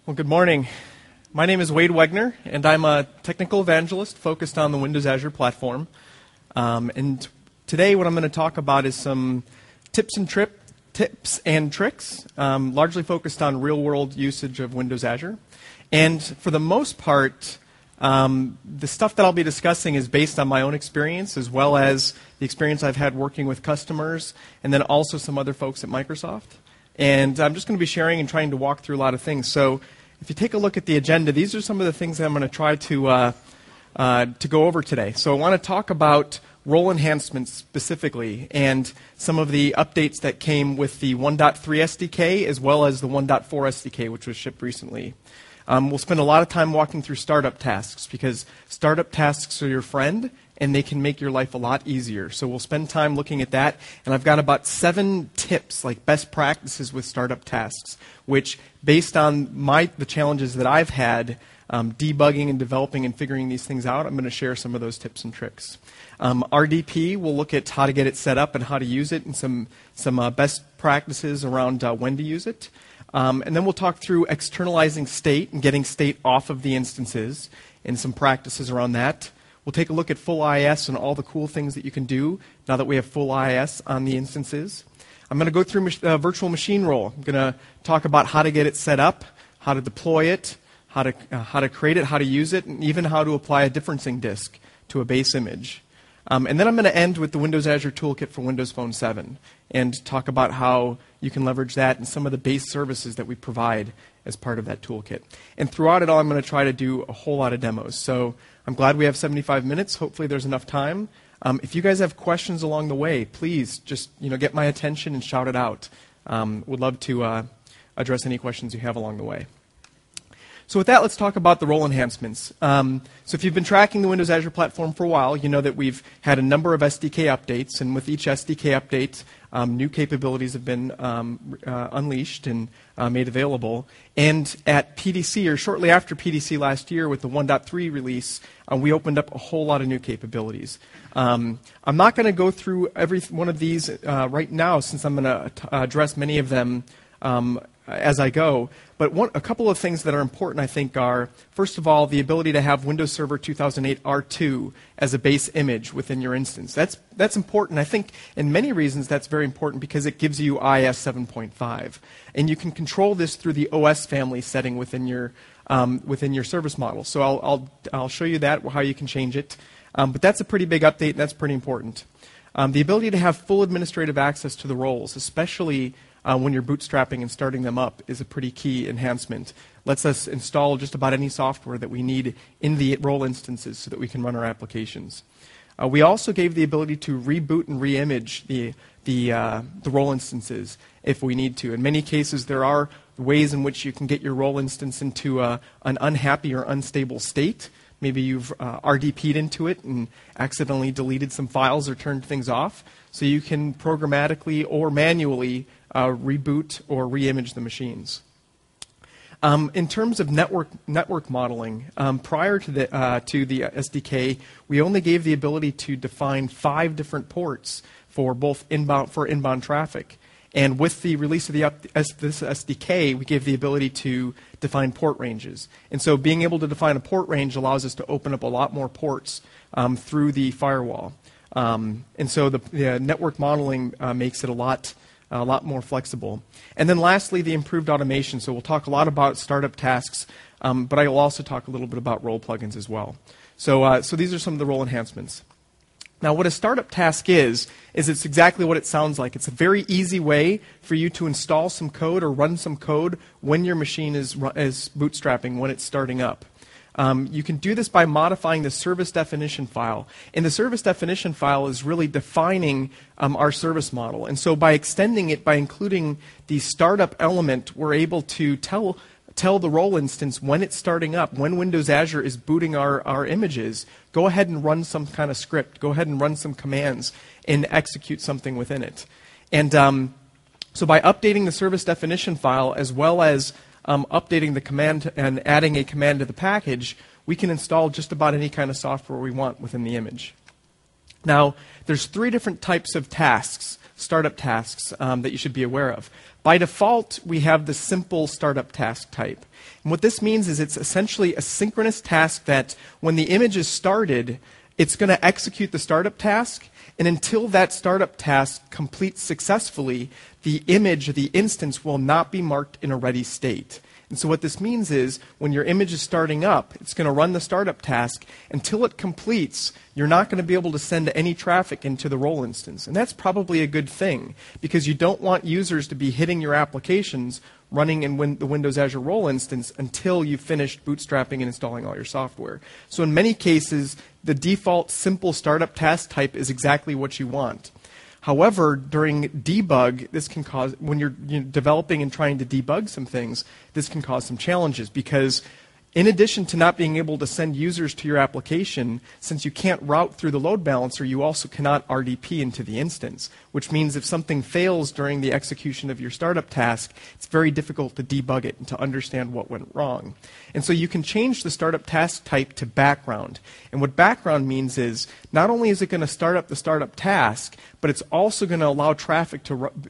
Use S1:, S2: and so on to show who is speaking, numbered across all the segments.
S1: Well, good morning. My name is Wade Wegner, and I'm a technical evangelist focused on the Windows Azure platform. And today what I'm going to talk about is some tips and tricks, largely focused on real-world usage of Windows Azure. And for the most part, the stuff that I'll be discussing is based on my own experience, as well as the experience I've had working with customers, and then also some other folks at Microsoft. And I'm just going to be sharing and trying to walk through a lot of things. So if you take a look at the agenda, these are some of the things that I'm going to try to go over today. So I want to talk about role enhancements specifically and some of the updates that came with the 1.3 SDK as well as the 1.4 SDK, which was shipped recently. We'll spend a lot of time walking through startup tasks because startup tasks are your friend and they can make your life a lot easier. So we'll spend time looking at that. And I've got about 7 tips, like best practices with startup tasks, which based on the challenges that I've had debugging and developing and figuring these things out, I'm going to share some of those tips and tricks. RDP, we'll look at how to get it set up and how to use it and some best practices around when to use it. And then we'll talk through externalizing state and getting state off of the instances and some practices around that. We'll take a look at full IIS and all the cool things that you can do now that we have full IIS on the instances. I'm going to go through virtual machine role. I'm going to talk about how to get it set up, how to deploy it, how to create it, how to use it, and even how to apply a differencing disk to a base image. And then I'm going to end with the Windows Azure Toolkit for Windows Phone 7 and talk about how you can leverage that and some of the base services that we provide as part of that toolkit. And throughout it all, I'm going to try to do a whole lot of demos. So I'm glad we have 75 minutes. Hopefully there's enough time. If you guys have questions along the way, please just get my attention and shout it out. Would love to address any questions you have along the way. So with that, let's talk about the role enhancements. So if you've been tracking the Windows Azure platform for a while, you know that we've had a number of SDK updates, and with each SDK update, new capabilities have been unleashed and made available. And at PDC, or shortly after PDC last year with the 1.3 release, we opened up a whole lot of new capabilities. I'm not going to go through every one of these right now, since I'm going to address many of them as I go. But a couple of things that are important, I think, are, first of all, the ability to have Windows Server 2008 R2 as a base image within your instance. That's important. I think in many reasons that's very important because it gives you IIS 7.5. And you can control this through the OS family setting within your service model. So I'll show you that, how you can change it. But that's a pretty big update, and that's pretty important. The ability to have full administrative access to the roles, especially when you're bootstrapping and starting them up, is a pretty key enhancement. Lets us install just about any software that we need in the role instances so that we can run our applications. We also gave the ability to reboot and re-image the role instances if we need to. In many cases, there are ways in which you can get your role instance into an unhappy or unstable state. Maybe you've RDP'd into it and accidentally deleted some files or turned things off. So you can programmatically or manually reboot or re-image the machines. In terms of network modeling, prior to the SDK, we only gave the ability to define 5 different ports for both inbound traffic. And with the release of this SDK, we gave the ability to define port ranges. And so being able to define a port range allows us to open up a lot more ports through the firewall. And so the network modeling makes it a lot more flexible. And then lastly, the improved automation. So we'll talk a lot about startup tasks, but I will also talk a little bit about role plugins as well. So these are some of the role enhancements. Now, what a startup task is it's exactly what it sounds like. It's a very easy way for you to install some code or run some code when your machine is bootstrapping, when it's starting up. You can do this by modifying the service definition file. And the service definition file is really defining our service model. And so by extending it, by including the startup element, we're able to tell the role instance when it's starting up, when Windows Azure is booting our images, go ahead and run some kind of script. Go ahead and run some commands and execute something within it. And so by updating the service definition file as well as updating the command and adding a command to the package, we can install just about any kind of software we want within the image. Now, there's 3 different types of tasks. startup tasks that you should be aware of. By default, we have the simple startup task type. And what this means is it's essentially a synchronous task that when the image is started, it's going to execute the startup task, and until that startup task completes successfully, the image, the instance, will not be marked in a ready state. And so what this means is when your image is starting up, it's going to run the startup task. Until it completes, you're not going to be able to send any traffic into the role instance. And that's probably a good thing, because you don't want users to be hitting your applications running in the Windows Azure role instance until you've finished bootstrapping and installing all your software. So in many cases, the default simple startup task type is exactly what you want. However, during debug, this can cause, when you're developing and trying to debug some things, this can cause some challenges, because in addition to not being able to send users to your application, since you can't route through the load balancer, you also cannot RDP into the instance, which means if something fails during the execution of your startup task, it's very difficult to debug it and to understand what went wrong. And so you can change the startup task type to background. And what background means is not only is it going to start up the startup task, but it's also going to allow traffic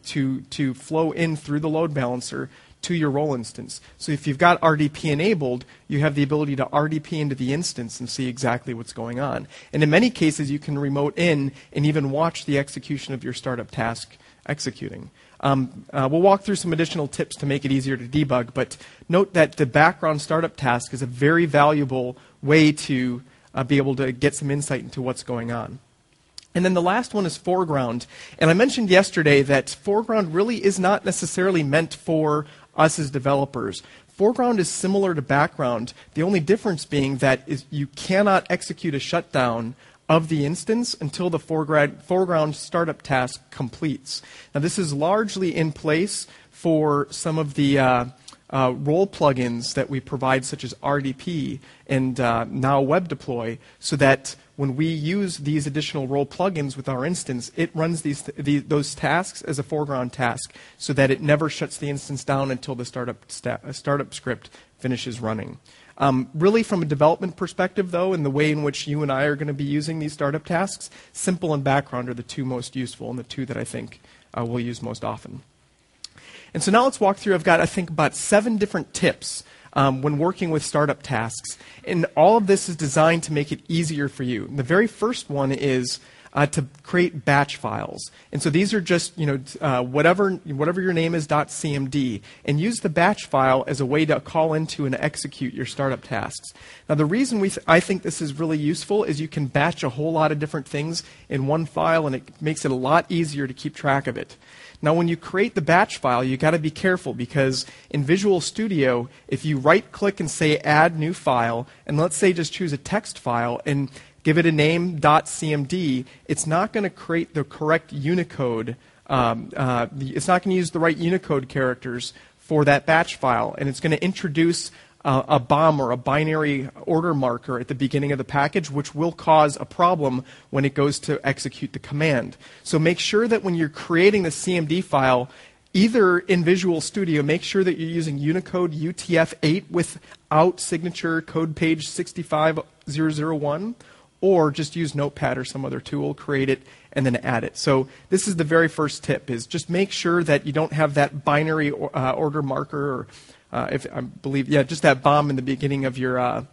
S1: to flow in through the load balancer to your role instance. So if you've got RDP enabled, you have the ability to RDP into the instance and see exactly what's going on. And in many cases, you can remote in and even watch the execution of your startup task executing. We'll walk through some additional tips to make it easier to debug, but note that the background startup task is a very valuable way to be able to get some insight into what's going on. And then the last one is foreground. And I mentioned yesterday that foreground really is not necessarily meant for us as developers. Foreground is similar to background, the only difference being that you cannot execute a shutdown of the instance until the foreground startup task completes. Now, this is largely in place for some of the role plugins that we provide, such as RDP and now Web Deploy, so that when we use these additional role plugins with our instance, it runs those tasks as a foreground task so that it never shuts the instance down until the startup script finishes running. Really, from a development perspective, though, and the way in which you and I are going to be using these startup tasks, simple and background are the two most useful and the two that I think we'll use most often. And so now let's walk through. I've got, I think, about 7 different tips when working with startup tasks. And all of this is designed to make it easier for you. And the very first one is to create batch files. And so these are just, whatever your name is .cmd, and use the batch file as a way to call into and execute your startup tasks. Now, the reason I think this is really useful is you can batch a whole lot of different things in one file, and it makes it a lot easier to keep track of it. Now, when you create the batch file, you got to be careful, because in Visual Studio, if you right-click and say Add New File, and let's say just choose a text file and give it a name .cmd, it's not going to create the correct Unicode. It's not going to use the right Unicode characters for that batch file, and it's going to introduce a BOM, or a binary order marker, at the beginning of the package, which will cause a problem when it goes to execute the command. So make sure that when you're creating the CMD file, either in Visual Studio, make sure that you're using Unicode UTF-8 without signature code page 65001, or just use Notepad or some other tool, create it, and then add it. So this is the very first tip, is just make sure that you don't have that binary order marker, or just that BOM in the beginning of your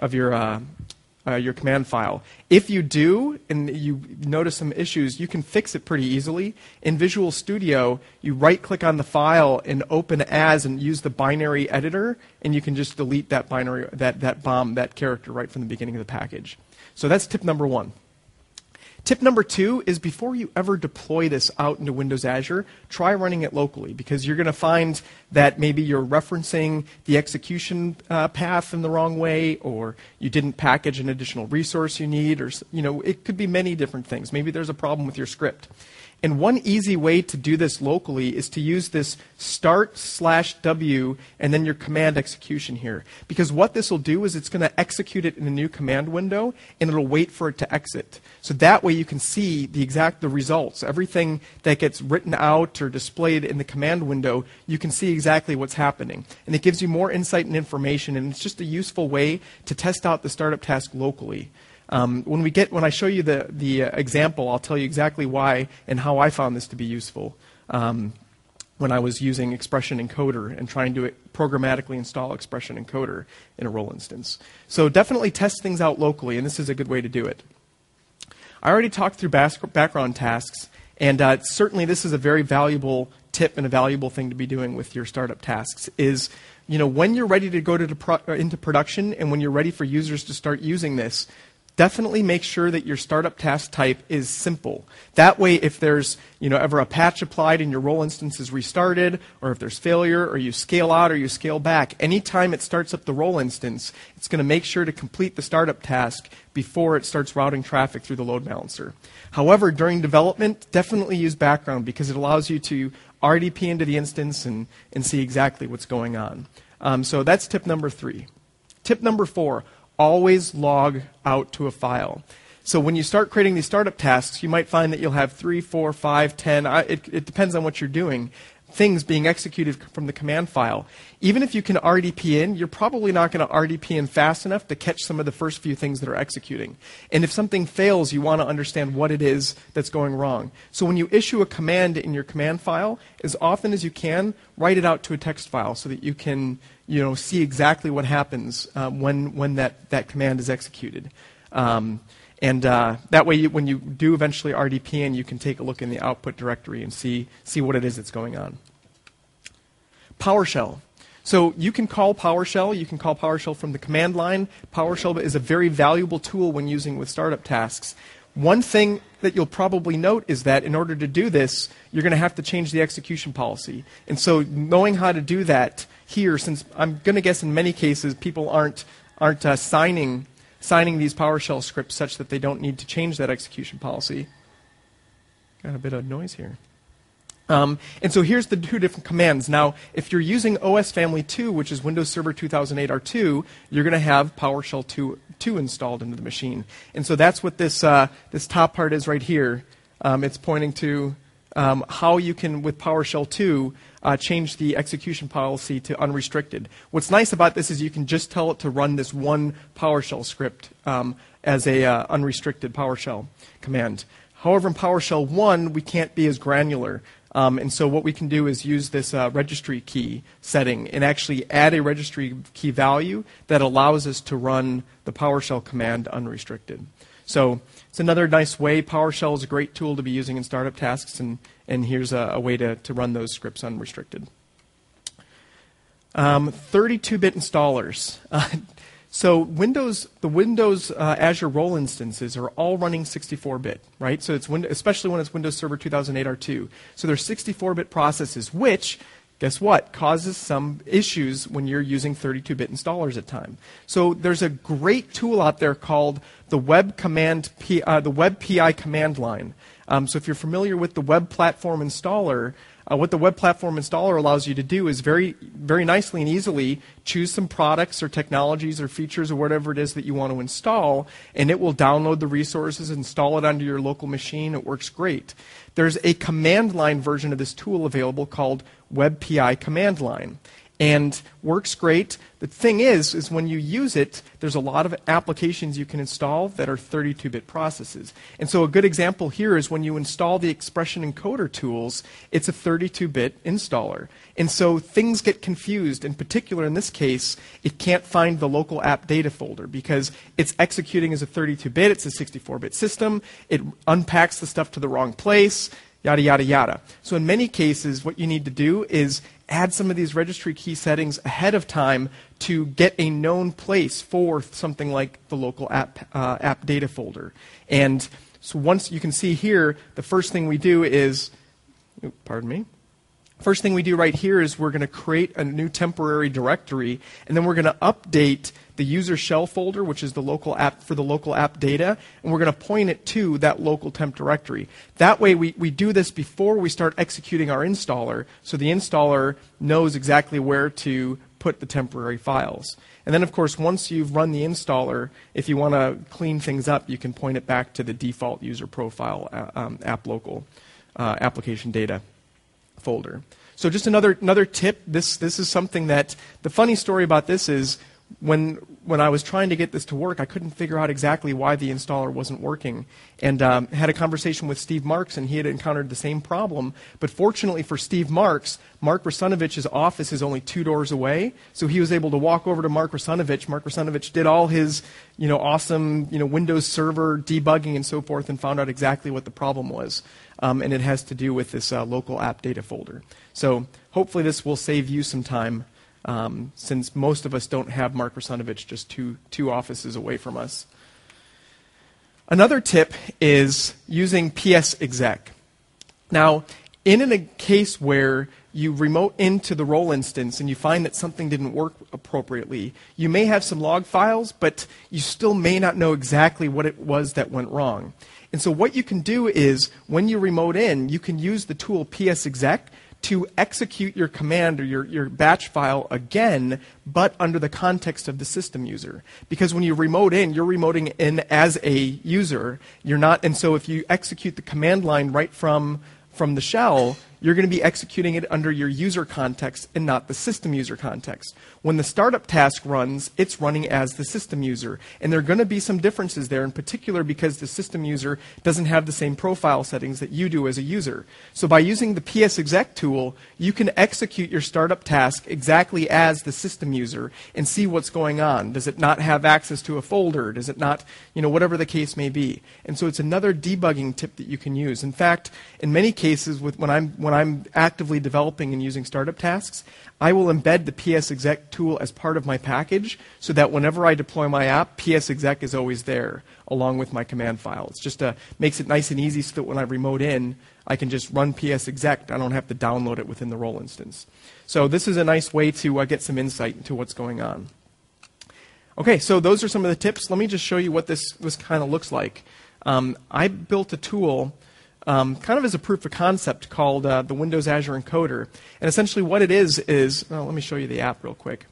S1: command file. If you do, and you notice some issues, you can fix it pretty easily. In Visual Studio, you right-click on the file and open as, and use the binary editor, and you can just delete that binary, that BOM, that character, right from the beginning of the package. So that's tip number 1. Tip number 2 is, before you ever deploy this out into Windows Azure, try running it locally, because you're going to find that maybe you're referencing the execution path in the wrong way, or you didn't package an additional resource you need, or it could be many different things. Maybe there's a problem with your script. And one easy way to do this locally is to use this start/W and then your command execution here. Because what this will do is it's going to execute it in a new command window, and it'll wait for it to exit. So that way you can see the results. Everything that gets written out or displayed in the command window, you can see exactly what's happening. And it gives you more insight and information, and it's just a useful way to test out the startup task locally. When I show you the example, I'll tell you exactly why and how I found this to be useful when I was using Expression Encoder and trying to programmatically install Expression Encoder in a role instance. So definitely test things out locally, and this is a good way to do it. I already talked through background tasks, and certainly this is a very valuable tip and a valuable thing to be doing with your startup tasks is, when you're ready to go into production and when you're ready for users to start using this, definitely make sure that your startup task type is simple. That way, if there's ever a patch applied and your role instance is restarted, or if there's failure, or you scale out or you scale back, anytime it starts up the role instance, it's going to make sure to complete the startup task before it starts routing traffic through the load balancer. However, during development, definitely use background because it allows you to RDP into the instance and see exactly what's going on. So that's tip number 3. Tip number 4. Always log out to a file. So when you start creating these startup tasks, you might find that you'll have 3, 4, 5, 10, it depends on what you're doing, things being executed from the command file. Even if you can RDP in, you're probably not going to RDP in fast enough to catch some of the first few things that are executing. And if something fails, you want to understand what it is that's going wrong. So when you issue a command in your command file, as often as you can, write it out to a text file so that you can see exactly what happens when that command is executed. That way, when you do eventually RDP in, you can take a look in the output directory and see what it is that's going on. PowerShell. So you can call PowerShell. You can call PowerShell from the command line. PowerShell is a very valuable tool when using with startup tasks. One thing that you'll probably note is that in order to do this, you're going to have to change the execution policy. And so knowing how to do that here, since I'm going to guess in many cases people aren't signing these PowerShell scripts such that they don't need to change that execution policy. Got a bit of noise here. And so here's the 2 different commands. Now, if you're using OS Family 2, which is Windows Server 2008 R2, you're going to have PowerShell 2 installed into the machine. And so that's what this top part is right here. It's pointing to how you can, with PowerShell 2, change the execution policy to unrestricted. What's nice about this is you can just tell it to run this one PowerShell script as a unrestricted PowerShell command. However, in PowerShell 1, we can't be as granular. And so what we can do is use this registry key setting and actually add a registry key value that allows us to run the PowerShell command unrestricted. So it's another nice way. PowerShell is a great tool to be using in startup tasks, and here's a way to run those scripts unrestricted. 32-bit installers. So the Windows Azure role instances are all running 64-bit, right? So especially when it's Windows Server 2008 R2. So they're 64-bit processes, which, guess what, causes some issues when you're using 32-bit installers at times. So there's a great tool out there called the Web PI command line. So if you're familiar with the Web Platform Installer, what the Web Platform Installer allows you to do is very, very nicely and easily choose some products or technologies or features or whatever it is that you want to install, and it will download the resources, install it onto your local machine. It works great. There's a command line version of this tool available called Web PI command line, and works great. The thing is when you use it, there's a lot of applications you can install that are 32-bit processes. And so a good example here is when you install the Expression Encoder tools, it's a 32-bit installer. And so things get confused. In particular, in this case, it can't find the local app data folder because it's executing as a 32-bit. It's a 64-bit system. It unpacks the stuff to the wrong place, yada, yada, yada. So in many cases, what you need to do is add some of these registry key settings ahead of time to get a known place for something like the local app data folder. And so once you can see here, the first thing we do is, first thing we do right here is we're going to create a new temporary directory, and then we're going to update the user shell folder, which is the local app for the local app data, and we're going to point it to that local temp directory. That way we do this before we start executing our installer, so the installer knows exactly where to put the temporary files. And then, of course, once you've run the installer, if you want to clean things up, you can point it back to the default user profile app local application data folder. So just another tip. This is something that the funny story about this is when when I was trying to get this to work, I couldn't figure out exactly why the installer wasn't working. And had a conversation with Steve Marks, and he had encountered the same problem. But fortunately for Steve Marks, Mark Rusunovich's office is only 2 doors away, so he was able to walk over to Mark Rusunovich. Mark Rusunovich did all his awesome Windows Server debugging and so forth, and found out exactly what the problem was. And it has to do with this local app data folder. So hopefully this will save you some time, since most of us don't have Mark Rusunovich just two offices away from us. Another tip is using PsExec. Now, in a case where you remote into the role instance and you find that something didn't work appropriately, you may have some log files, but you still may not know exactly what it was that went wrong. And so what you can do is, when you remote in, you can use the tool PsExec to execute your command or your batch file again, but under the context of the system user. Because when you remote in, you're remoting in as a user. You're not, and so if you execute the command line right from the shell, you're going to be executing it under your user context and not the system user context. When the startup task runs, it's running as the system user. And there are going to be some differences there, in particular because the system user doesn't have the same profile settings that you do as a user. So by using the PsExec tool, you can execute your startup task exactly as the system user and see what's going on. Does it not have access to a folder? Does it not, whatever the case may be. And so it's another debugging tip that you can use. In fact, in many cases, when I'm actively developing and using startup tasks, I will embed the PsExec tool as part of my package so that whenever I deploy my app, PsExec is always there along with my command file. It's just makes it nice and easy so that when I remote in, I can just run PsExec. I don't have to download it within the role instance. So this is a nice way to get some insight into what's going on. Okay, so those are some of the tips. Let me just show you what this kind of looks like. I built a tool kind of as a proof of concept called the Windows Azure Encoder. And essentially what it is, let me show you the app real quick,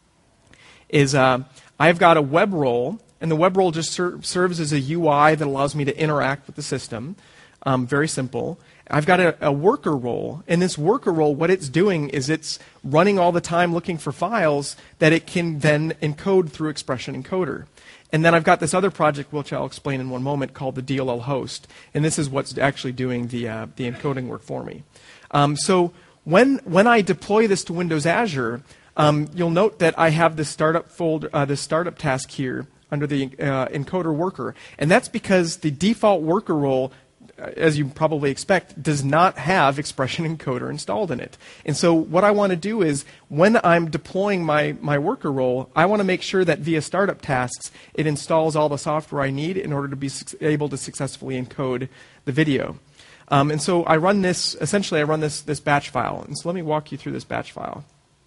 S1: is I've got a web role, and the web role just serves as a UI that allows me to interact with the system. Very simple. I've got a worker role, and this worker role, what it's doing is it's running all the time looking for files that it can then encode through Expression Encoder. And then I've got this other project, which I'll explain in one moment, called the DLL host. And this is what's actually doing the encoding work for me. So when I deploy this to Windows Azure, you'll note that I have this startup folder, this startup task here under the encoder worker. And that's because the default worker role, as you probably expect, does not have Expression Encoder installed in it. And so what I want to do is, when I'm deploying my worker role, I want to make sure that via startup tasks, it installs all the software I need in order to be able to successfully encode the video. And so I run this batch file. And so let me walk you through this batch file.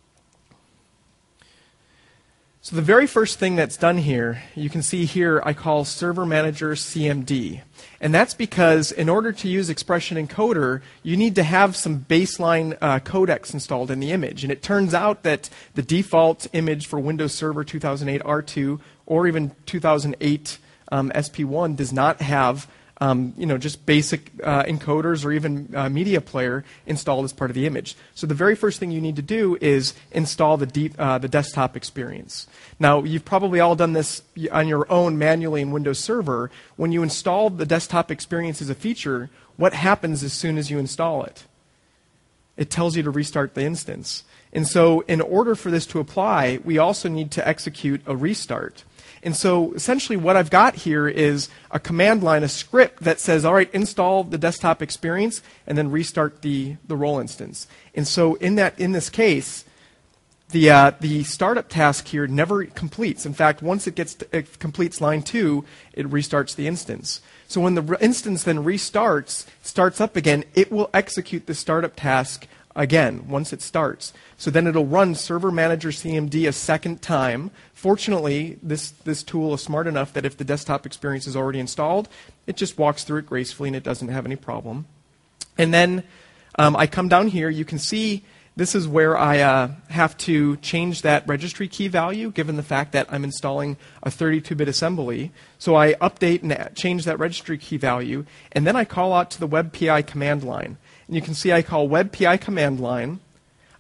S1: So the very first thing that's done here, you can see here I call Server Manager CMD. And that's because in order to use Expression Encoder, you need to have some baseline codecs installed in the image. And it turns out that the default image for Windows Server 2008 R2 or even 2008 SP1 does not have just basic encoders or even media player installed as part of the image. So the very first thing you need to do is install the desktop experience. Now, you've probably all done this on your own manually in Windows Server. When you install the desktop experience as a feature, what happens as soon as you install it? It tells you to restart the instance. And so in order for this to apply, we also need to execute a restart. And so essentially what I've got here is a command line, a script that says, all right, install the desktop experience and then restart the role instance. And so in this case, the startup task here never completes. In fact, once it completes line 2, it restarts the instance. So when the instance then starts up again, it will execute the startup task again once it starts. So then it'll run Server Manager CMD a second time. Fortunately, this tool is smart enough that if the desktop experience is already installed, it just walks through it gracefully and it doesn't have any problem. And then I come down here. You can see this is where I have to change that registry key value, given the fact that I'm installing a 32-bit assembly. So I update and change that registry key value, and then I call out to the WebPI command line. And you can see I call WebPI command line.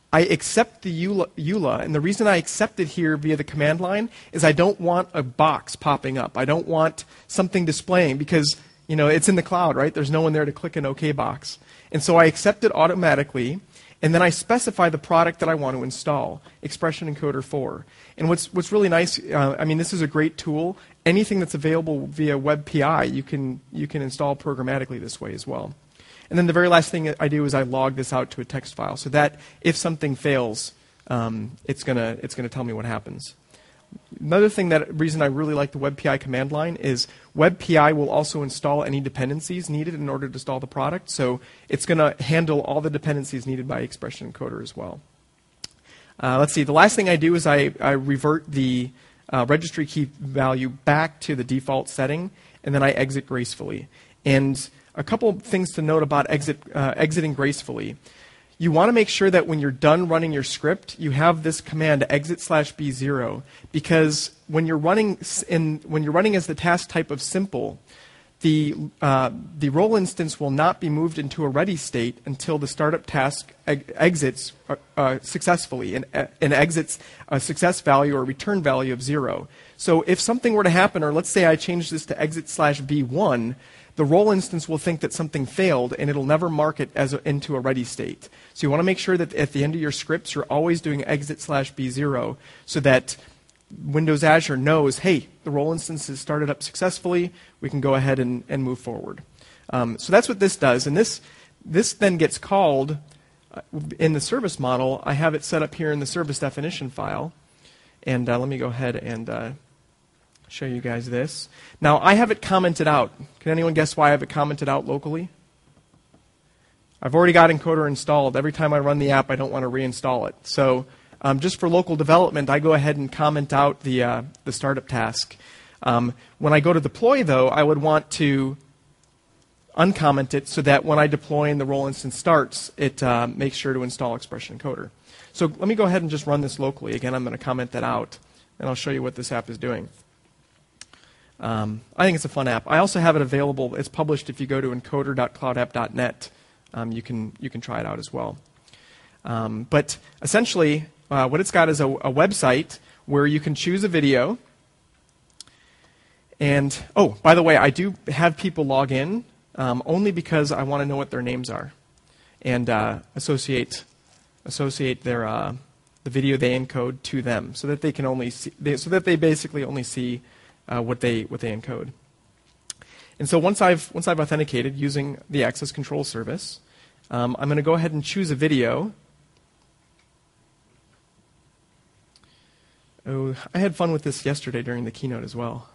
S1: I accept the EULA, and the reason I accept it here via the command line is I don't want a box popping up. I don't want something displaying because it's in the cloud, right? There's no one there to click an OK box. And so I accept it automatically, and then I specify the product that I want to install, Expression Encoder 4. And what's really nice, this is a great tool. Anything that's available via WebPI, you can install programmatically this way as well. And then the very last thing I do is I log this out to a text file, so that if something fails, it's gonna tell me what happens. Another reason I really like the WebPI command line is WebPI will also install any dependencies needed in order to install the product. So it's going to handle all the dependencies needed by Expression Encoder as well. Let's see. The last thing I do is I revert the registry key value back to the default setting, and then I exit gracefully. And a couple of things to note about exiting gracefully. You want to make sure that when you're done running your script, you have this command exit/b0, because when you're running as the task type of simple, the role instance will not be moved into a ready state until the startup task exits successfully and exits a success value or return value of 0. So if something were to happen, or let's say I change this to exit/b1, the role instance will think that something failed, and it'll never mark it into a ready state. So you want to make sure that at the end of your scripts, you're always doing exit/b0 so that Windows Azure knows, hey, the role instance is started up successfully. We can go ahead and move forward. So that's what this does. And this then gets called in the service model. I have it set up here in the service definition file. And let me go ahead and show you guys this. Now, I have it commented out. Can anyone guess why I have it commented out locally? I've already got Encoder installed. Every time I run the app, I don't want to reinstall it. So just for local development, I go ahead and comment out the startup task. When I go to deploy, though, I would want to uncomment it so that when I deploy and the role instance starts, it makes sure to install Expression Encoder. So let me go ahead and just run this locally. Again, I'm going to comment that out, and I'll show you what this app is doing. I think it's a fun app. I also have it available. It's published if you go to encoder.cloudapp.net. You can try it out as well. But essentially, what it's got is a website where you can choose a video. And, oh, by the way, I do have people log in only because I want to know what their names are and associate their the video they encode to them, so that they can only see, so that they basically only see what they encode. And so once I've authenticated using the access control service, I'm going to go ahead and choose a video. Oh, I had fun with this yesterday during the keynote as well.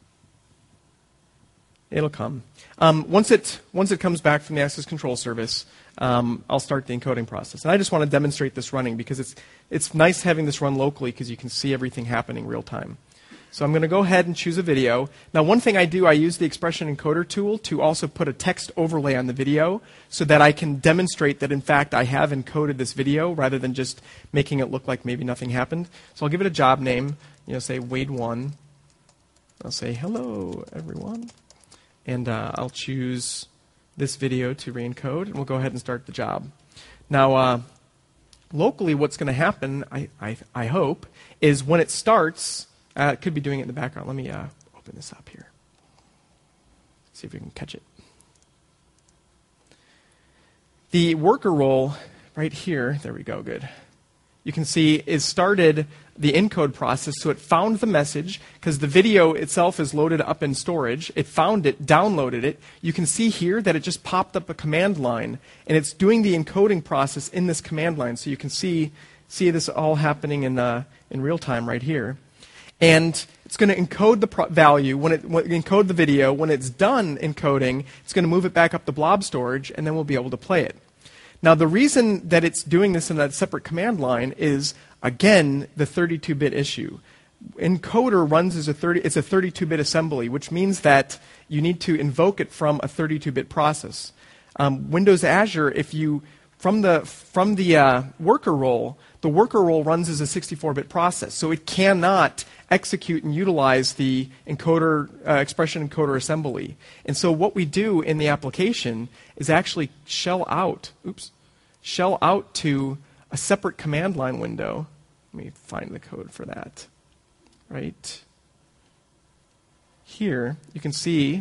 S1: It'll come. Once it comes back from the access control service, I'll start the encoding process. And I just want to demonstrate this running because it's nice having this run locally because you can see everything happening real time. So I'm going to go ahead and choose a video. Now, one thing I do, I use the Expression Encoder tool to also put a text overlay on the video so that I can demonstrate that, in fact, I have encoded this video rather than just making it look like maybe nothing happened. So I'll give it a job name, say Wade1. I'll say, hello, everyone. And I'll choose this video to re-encode, and we'll go ahead and start the job. Now, locally, what's going to happen, I hope, is when it starts, it could be doing it in the background. Let me open this up here. See if we can catch it. The worker role right here, there we go, good. You can see it started the encode process, so it found the message, because the video itself is loaded up in storage. It found it, downloaded it. You can see here that it just popped up a command line, and it's doing the encoding process in this command line. So you can see this all happening in real time right here. And it's going to encode the value, encode the video. When it's done encoding, it's going to move it back up to blob storage, and then we'll be able to play it. Now, the reason that it's doing this in that separate command line is, again, the 32-bit issue. Encoder runs as it's a 32-bit assembly, which means that you need to invoke it from a 32-bit process. Windows Azure, from the worker role, the worker role runs as a 64-bit process, so it cannot execute and utilize the encoder expression encoder assembly. And so what we do in the application is actually shell out to a separate command line window. Let me find the code for that. Right here, you can see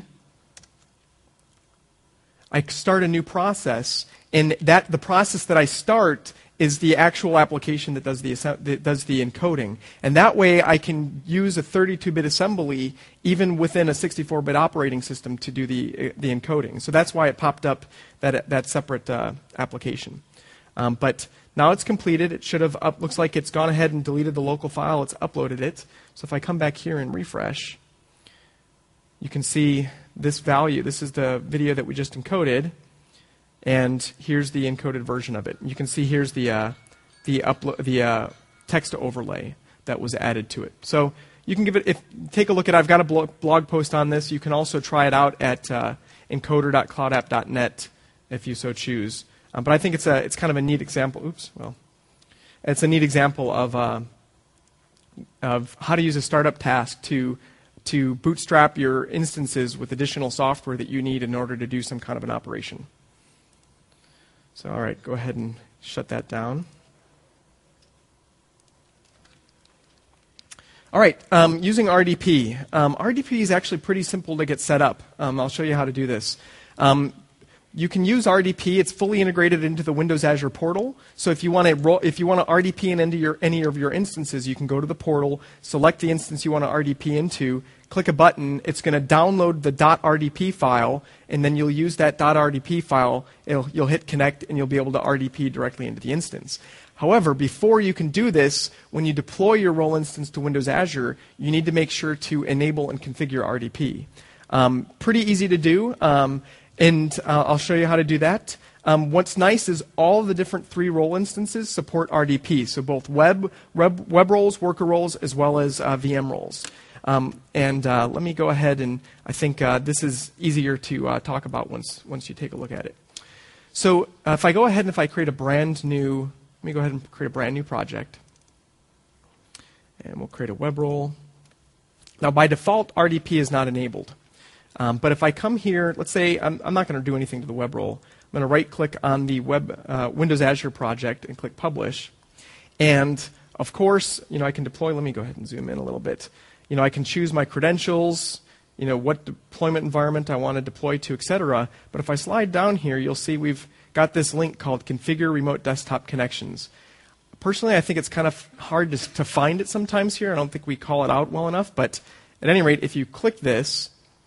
S1: I start a new process, and the process that I start is the actual application that does the encoding. And that way I can use a 32-bit assembly even within a 64-bit operating system to do the encoding. So that's why it popped up that separate application. But now it's completed. It should have looks like it's gone ahead and deleted the local file. It's uploaded it. So if I come back here and refresh, you can see this value. This is the video that we just encoded. And here's the encoded version of it. You can see here's the text overlay that was added to it. So you can take a look at. I've got a blog post on this. You can also try it out at encoder.cloudapp.net if you so choose. But I think it's kind of a neat example. It's a neat example of how to use a startup task to bootstrap your instances with additional software that you need in order to do some kind of an operation. So, all right, go ahead and shut that down. All right, using RDP. RDP is actually pretty simple to get set up. I'll show you how to do this. You can use RDP. It's fully integrated into the Windows Azure portal. So if you want to RDP into any of your instances, you can go to the portal, select the instance you want to RDP into, click a button. It's going to download the .rdp file, and then you'll use that .rdp file. You'll hit connect, and you'll be able to RDP directly into the instance. However, before you can do this, when you deploy your role instance to Windows Azure, you need to make sure to enable and configure RDP. Pretty easy to do. And I'll show you how to do that. What's nice is all the different 3 role instances support RDP, so both web roles, worker roles, as well as VM roles. Let me go ahead and I think this is easier to talk about once you take a look at it. So if I go ahead and if I create let me go ahead and create a brand new project. And we'll create a web role. Now by default, RDP is not enabled. But if I come here, let's say I'm not going to do anything to the web role. I'm going to right-click on the Windows Azure project and click Publish. And of course, I can deploy. Let me go ahead and zoom in a little bit. I can choose my credentials, what deployment environment I want to deploy to, etc. But if I slide down here, you'll see we've got this link called Configure Remote Desktop Connections. Personally, I think it's kind of hard to find it sometimes here. I don't think we call it out well enough. But at any rate, if you click this,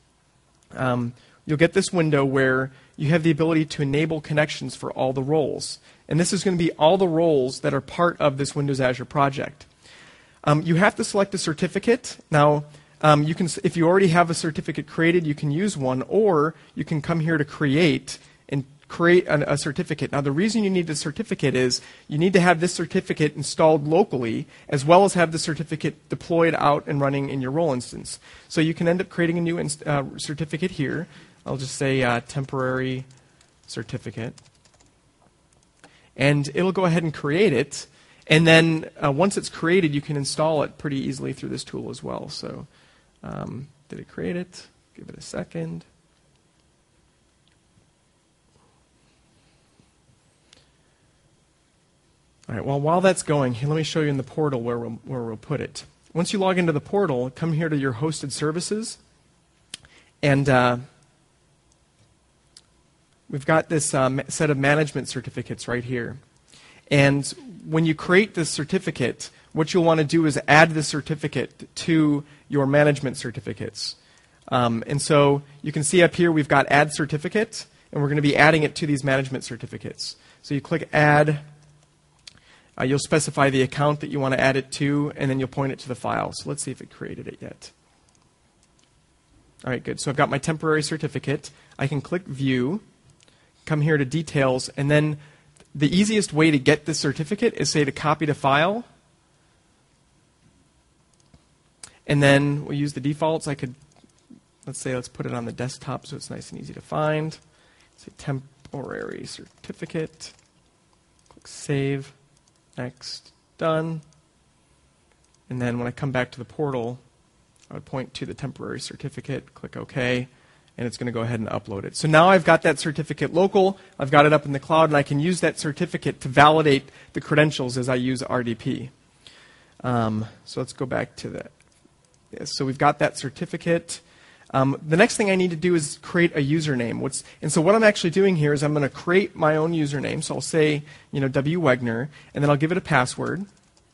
S1: you'll get this window where you have the ability to enable connections for all the roles. And this is going to be all the roles that are part of this Windows Azure project. You have to select a certificate. Now, if you already have a certificate created, you can use one, or you can come here to create and create a certificate. Now, the reason you need the certificate is you need to have this certificate installed locally, as well as have the certificate deployed out and running in your role instance. So you can end up creating a new certificate here. I'll just say temporary certificate. And it'll go ahead and create it. And then once it's created, you can install it pretty easily through this tool as well. So did it create it? Give it a second. All right, well, while that's going, let me show you in the portal where we'll put it. Once you log into the portal, come here to your hosted services. And we've got this set of management certificates right here. And when you create this certificate, what you'll want to do is add the certificate to your management certificates. And so you can see up here we've got Add Certificate, and we're going to be adding it to these management certificates. So you click Add. You'll specify the account that you want to add it to, and then you'll point it to the file. So let's see if it created it yet. All right, good. So I've got my temporary certificate. I can click View, come here to Details, and then the easiest way to get this certificate is, say, to copy to file. And then we'll use the defaults. Let's put it on the desktop so it's nice and easy to find. Say temporary certificate. Click Save. Next, done. And then when I come back to the portal, I would point to the temporary certificate, click OK, and it's going to go ahead and upload it. So now I've got that certificate local, I've got it up in the cloud, and I can use that certificate to validate the credentials as I use RDP. So let's go back to that. Yes, so we've got that certificate. The next thing I need to do is create a username. And so what I'm actually doing here is I'm going to create my own username. So I'll say, W. Wegner, and then I'll give it a password.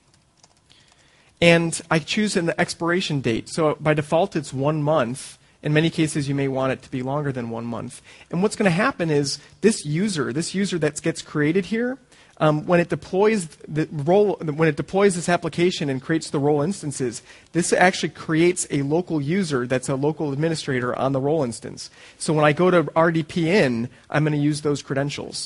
S1: And I choose an expiration date. So by default, it's 1 month. In many cases, you may want it to be longer than 1 month. And what's going to happen is this user that gets created here, when it deploys this application and creates the role instances, this actually creates a local user that's a local administrator on the role instance. So when I go to RDP in, I'm going to use those credentials.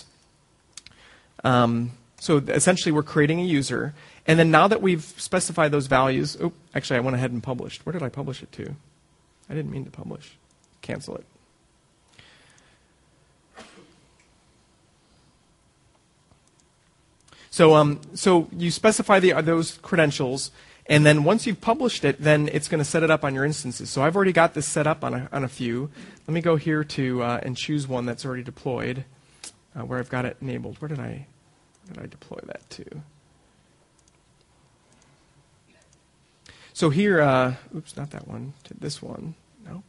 S1: So essentially, we're creating a user. And then now that we've specified those values, actually, I went ahead and published. Where did I publish it to? I didn't mean to publish. Cancel it. So you specify those credentials, and then once you've published it, then it's going to set it up on your instances. So I've already got this set up on a few. Let me go here to and choose one that's already deployed, where I've got it enabled. Where did I deploy that to? So here, oops, not that one, to this one. Nope.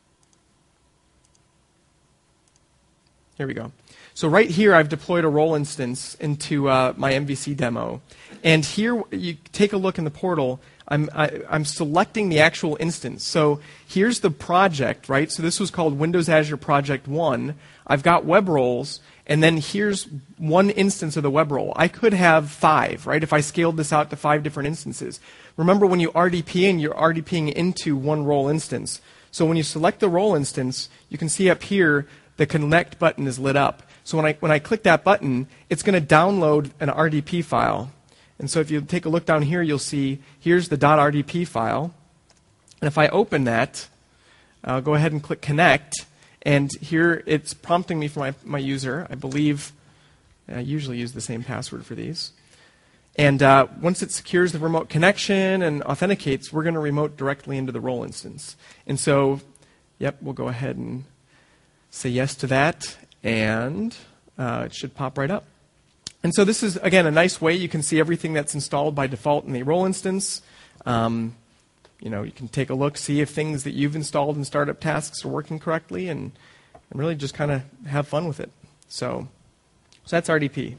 S1: Here we go. So right here, I've deployed a role instance into my MVC demo. And here, you take a look in the portal. I'm selecting the actual instance. So here's the project, right? So this was called Windows Azure Project 1. I've got web roles. And then here's one instance of the web role. I could have 5, right, if I scaled this out to 5 different instances. Remember, when you RDP in, you're RDPing into one role instance. So when you select the role instance, you can see up here the connect button is lit up. So when I click that button, it's going to download an RDP file. And so if you take a look down here, you'll see here's the .rdp file. And if I open that, I'll go ahead and click connect. And here it's prompting me for my user. I believe I usually use the same password for these. And once it secures the remote connection and authenticates, we're going to remote directly into the role instance. And so, yep, we'll go ahead and say yes to that. And it should pop right up. And so this is, again, a nice way you can see everything that's installed by default in the role instance. You can take a look, see if things that you've installed in startup tasks are working correctly, and really just kind of have fun with it. So that's RDP.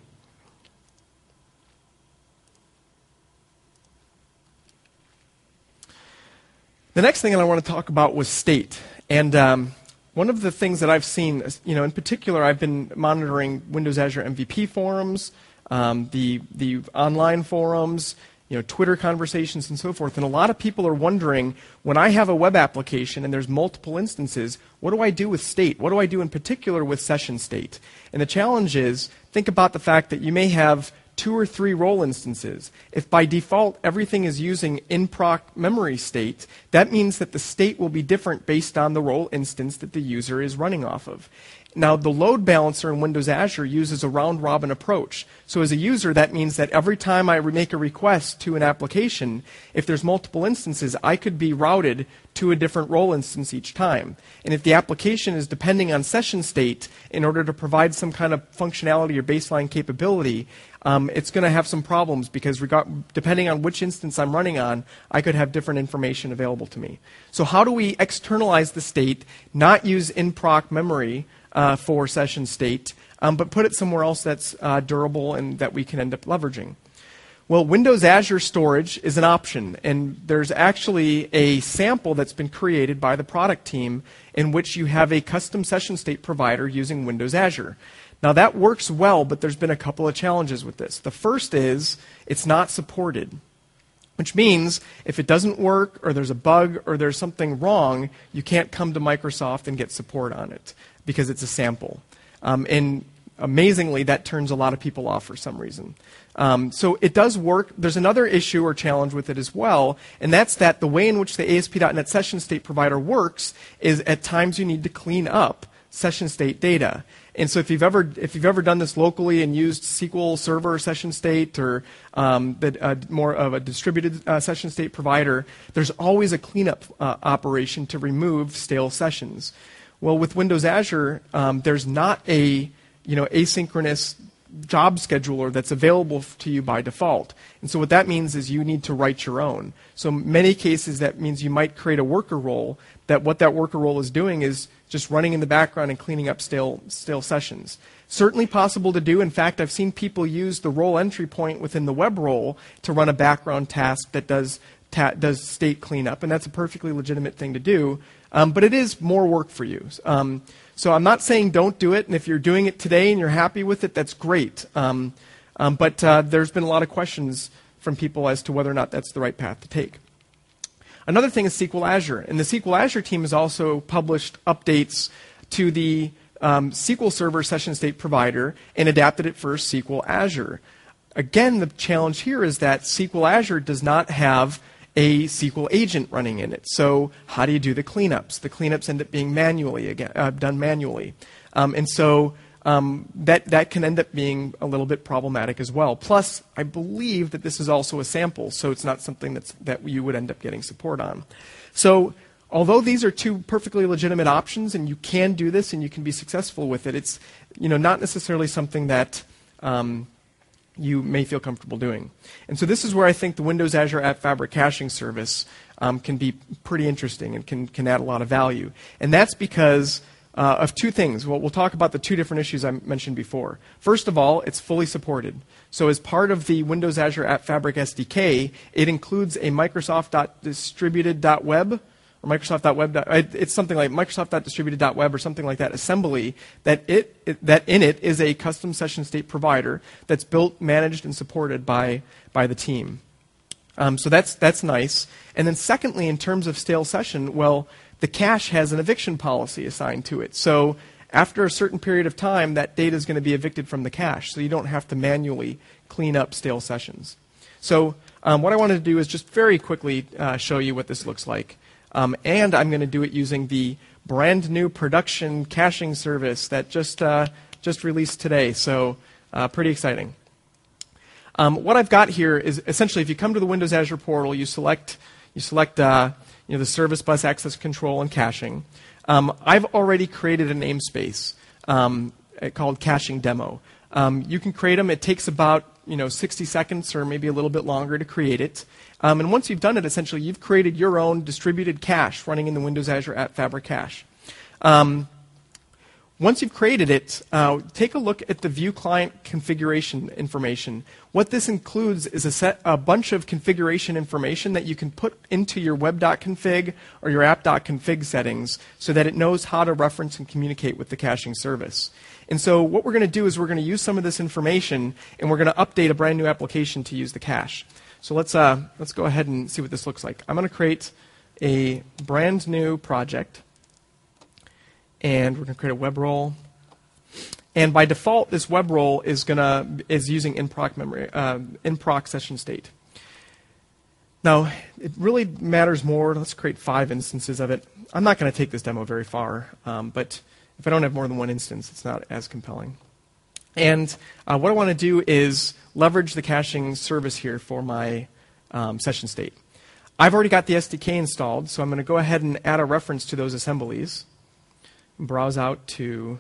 S1: The next thing that I want to talk about was state. And one of the things that I've seen, in particular, I've been monitoring Windows Azure MVP forums, the online forums, Twitter conversations and so forth. And a lot of people are wondering, when I have a web application and there's multiple instances, what do I do with state? What do I do in particular with session state? And the challenge is, think about the fact that you may have 2 or 3 role instances. If by default everything is using in-proc memory state, that means that the state will be different based on the role instance that the user is running off of. Now, the load balancer in Windows Azure uses a round-robin approach. So as a user, that means that every time I make a request to an application, if there's multiple instances, I could be routed to a different role instance each time. And if the application is depending on session state in order to provide some kind of functionality or baseline capability, it's going to have some problems because depending on which instance I'm running on, I could have different information available to me. So how do we externalize the state, not use in-proc memory for session state, but put it somewhere else that's durable and that we can end up leveraging? Well, Windows Azure Storage is an option, and there's actually a sample that's been created by the product team in which you have a custom session state provider using Windows Azure. Now, that works well, but there's been a couple of challenges with this. The first is it's not supported, which means if it doesn't work or there's a bug or there's something wrong, you can't come to Microsoft and get support on it because it's a sample. And amazingly, that turns a lot of people off for some reason. So it does work. There's another issue or challenge with it as well, and that's that the way in which the ASP.NET Session State Provider works is at times you need to clean up session state data. And so if you've ever done this locally and used SQL Server session state or more of a distributed session state provider, there's always a cleanup operation to remove stale sessions. Well, with Windows Azure, there's not a asynchronous job scheduler that's available to you by default. And so what that means is you need to write your own. So in many cases, that means you might create a worker role that what that worker role is doing is just running in the background and cleaning up stale sessions. Certainly possible to do. In fact, I've seen people use the role entry point within the web role to run a background task that does state cleanup, and that's a perfectly legitimate thing to do. But it is more work for you. So I'm not saying don't do it, and if you're doing it today and you're happy with it, that's great. But there's been a lot of questions from people as to whether or not that's the right path to take. Another thing is SQL Azure, and the SQL Azure team has also published updates to the SQL Server session state provider and adapted it for SQL Azure. Again, the challenge here is that SQL Azure does not have a SQL agent running in it. So how do you do the cleanups? The cleanups end up being done manually. And so that can end up being a little bit problematic as well. Plus, I believe that this is also a sample, so it's not something that you would end up getting support on. So although these are two perfectly legitimate options, and you can do this and you can be successful with it, it's not necessarily something that you may feel comfortable doing. And so this is where I think the Windows Azure App Fabric caching service can be pretty interesting and can add a lot of value. And that's because of two things. Well, we'll talk about the two different issues I mentioned before. First of all, it's fully supported. So as part of the Windows Azure App Fabric SDK, it includes a Microsoft.distributed.web or Microsoft.web. It's something like Microsoft.distributed.web or something like that assembly that in it is a custom session state provider that's built, managed, and supported by the team. So that's nice. And then secondly, in terms of stale session, well, the cache has an eviction policy assigned to it. So after a certain period of time, that data is going to be evicted from the cache, so you don't have to manually clean up stale sessions. So what I wanted to do is just very quickly show you what this looks like. And I'm going to do it using the brand new production caching service that just released today. So pretty exciting. What I've got here is essentially, if you come to the Windows Azure portal, you select the Service Bus Access Control and Caching. I've already created a namespace called Caching Demo. You can create them. It takes about 60 seconds or maybe a little bit longer to create it. And once you've done it, essentially, you've created your own distributed cache running in the Windows Azure App Fabric cache. Once you've created it, take a look at the View Client configuration information. What this includes is a bunch of configuration information that you can put into your web.config or your app.config settings so that it knows how to reference and communicate with the caching service. And so what we're going to do is we're going to use some of this information, and we're going to update a brand new application to use the cache. So let's go ahead and see what this looks like. I'm going to create a brand new project. And we're going to create a web role. And by default, this web role is using inproc memory, inproc session state. Now, it really matters more. Let's create 5 instances of it. I'm not going to take this demo very far, but if I don't have more than one instance, it's not as compelling. And what I want to do is leverage the caching service here for my session state. I've already got the SDK installed, so I'm going to go ahead and add a reference to those assemblies. Browse out to,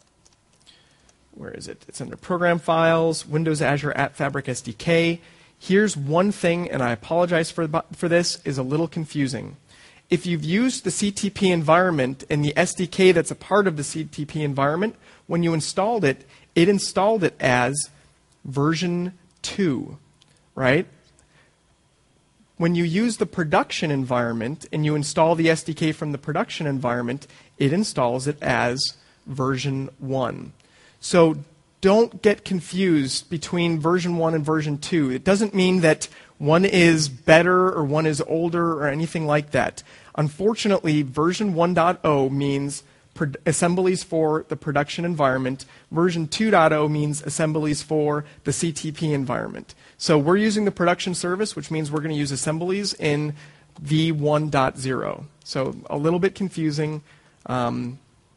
S1: where is it? It's under Program Files, Windows Azure App Fabric SDK. Here's one thing, and I apologize for this, is a little confusing. If you've used the CTP environment and the SDK that's a part of the CTP environment, when you installed it as version 2, right? When you use the production environment and you install the SDK from the production environment, it installs it as version 1. So don't get confused between version 1 and version 2. It doesn't mean that one is better or one is older or anything like that. Unfortunately, version 1.0 means assemblies for the production environment. Version 2.0 means assemblies for the CTP environment. So we're using the production service, which means we're going to use assemblies in v1.0. So a little bit confusing. I'm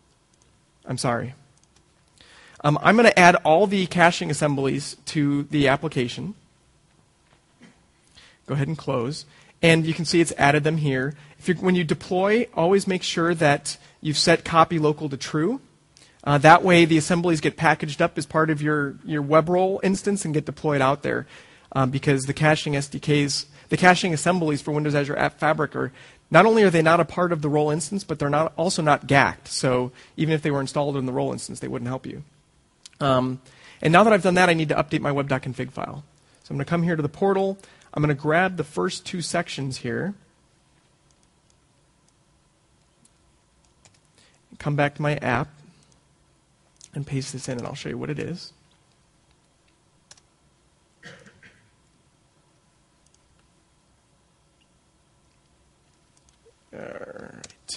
S1: sorry. I'm going to add all the caching assemblies to the application. Go ahead and close. And you can see it's added them here. When you deploy, always make sure that you've set copy local to true. That way the assemblies get packaged up as part of your web role instance and get deployed out there. Because the caching SDKs, the caching assemblies for Windows Azure App Fabric not only are they not a part of the role instance, but they're also not GACKed. So even if they were installed in the role instance, they wouldn't help you. And now that I've done that, I need to update my web.config file. So I'm going to come here to the portal. I'm going to grab the first two sections here. Come back to my app and paste this in, and I'll show you what it is. All right.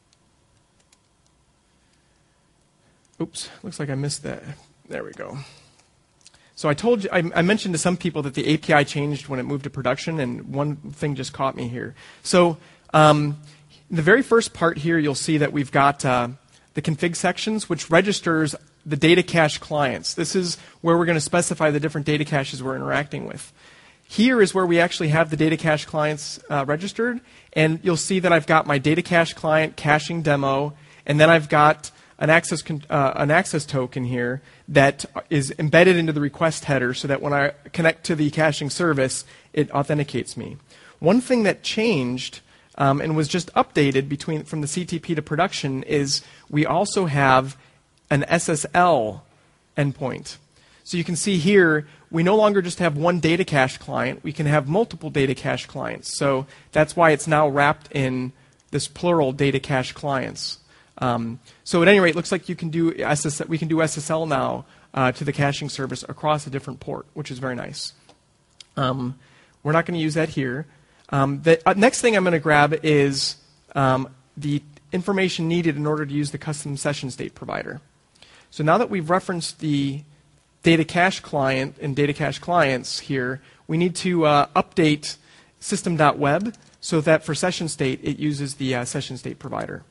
S1: Oops, looks like I missed that. There we go. So I mentioned to some people that the API changed when it moved to production, and one thing just caught me here. So in the very first part here, you'll see that we've got the config sections, which registers the data cache clients. This is where we're going to specify the different data caches we're interacting with. Here is where we actually have the data cache clients registered, and you'll see that I've got my data cache client caching demo, and then I've got an access token here that is embedded into the request header so that when I connect to the caching service, it authenticates me. One thing that changed and was just updated from the CTP to production is we also have an SSL endpoint. So you can see here, we no longer just have one data cache client, we can have multiple data cache clients. So that's why it's now wrapped in this plural data cache clients. So at any rate, it looks like we can do SSL now to the caching service across a different port, which is very nice. We're not going to use that here. The next thing I'm going to grab is the information needed in order to use the custom session state provider. So now that we've referenced the data cache client and data cache clients here, we need to update system.web so that for session state, it uses the session state provider.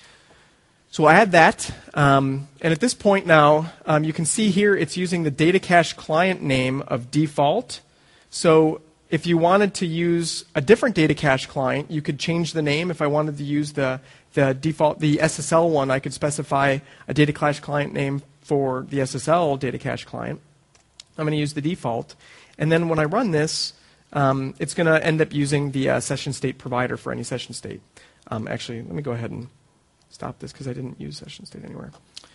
S1: So we'll add that. And at this point now, you can see here it's using the data cache client name of default. So if you wanted to use a different data cache client, you could change the name. If I wanted to use the default, the SSL one, I could specify a data cache client name for the SSL data cache client. I'm going to use the default. And then when I run this, it's going to end up using the session state provider for any session state. Actually, let me go ahead and stop this because I didn't use session state anywhere.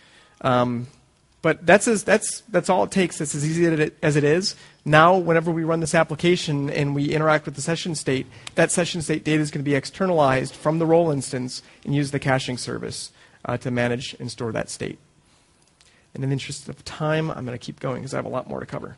S1: But that's all it takes. It's as easy as it is. Now, whenever we run this application and we interact with the session state, that session state data is going to be externalized from the role instance and use the caching service to manage and store that state. And in the interest of time, I'm going to keep going because I have a lot more to cover.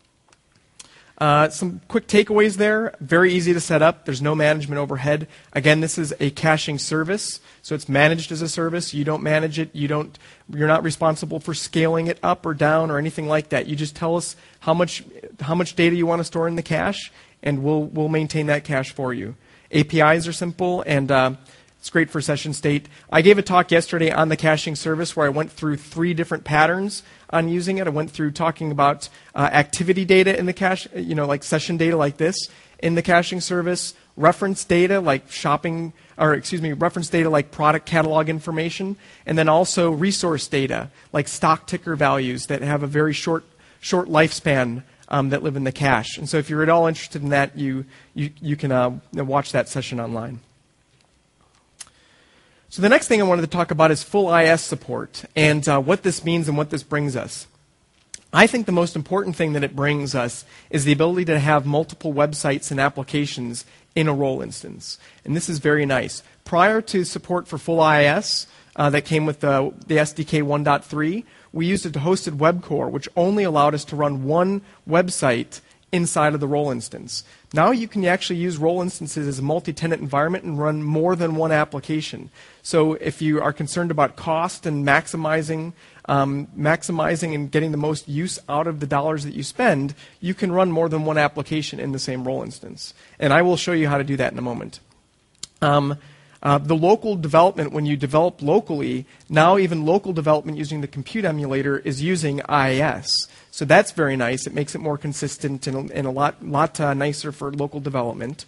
S1: Some quick takeaways there. Very easy to set up. There's no management overhead. Again, this is a caching service, so it's managed as a service. You don't manage it. You're not responsible for scaling it up or down or anything like that. You just tell us how much data you want to store in the cache, and we'll maintain that cache for you. APIs are simple, and it's great for session state. I gave a talk yesterday on the caching service where I went through 3 different patterns on using it. I went through talking about activity data in the cache, like session data like this in the caching service, reference data like reference data like product catalog information, and then also resource data like stock ticker values that have a very short lifespan that live in the cache. And so if you're at all interested in that, you can watch that session online. So the next thing I wanted to talk about is full IS support and what this means and what this brings us. I think the most important thing that it brings us is the ability to have multiple websites and applications in a role instance. And this is very nice. Prior to support for full IS that came with the SDK 1.3, we used a hosted web core, which only allowed us to run one website inside of the role instance. Now you can actually use role instances as a multi-tenant environment and run more than one application. So if you are concerned about cost and maximizing and getting the most use out of the dollars that you spend, you can run more than one application in the same role instance. And I will show you how to do that in a moment. The local development, when you develop locally, now even local development using the compute emulator is using IIS. So that's very nice. It makes it more consistent and a lot nicer for local development.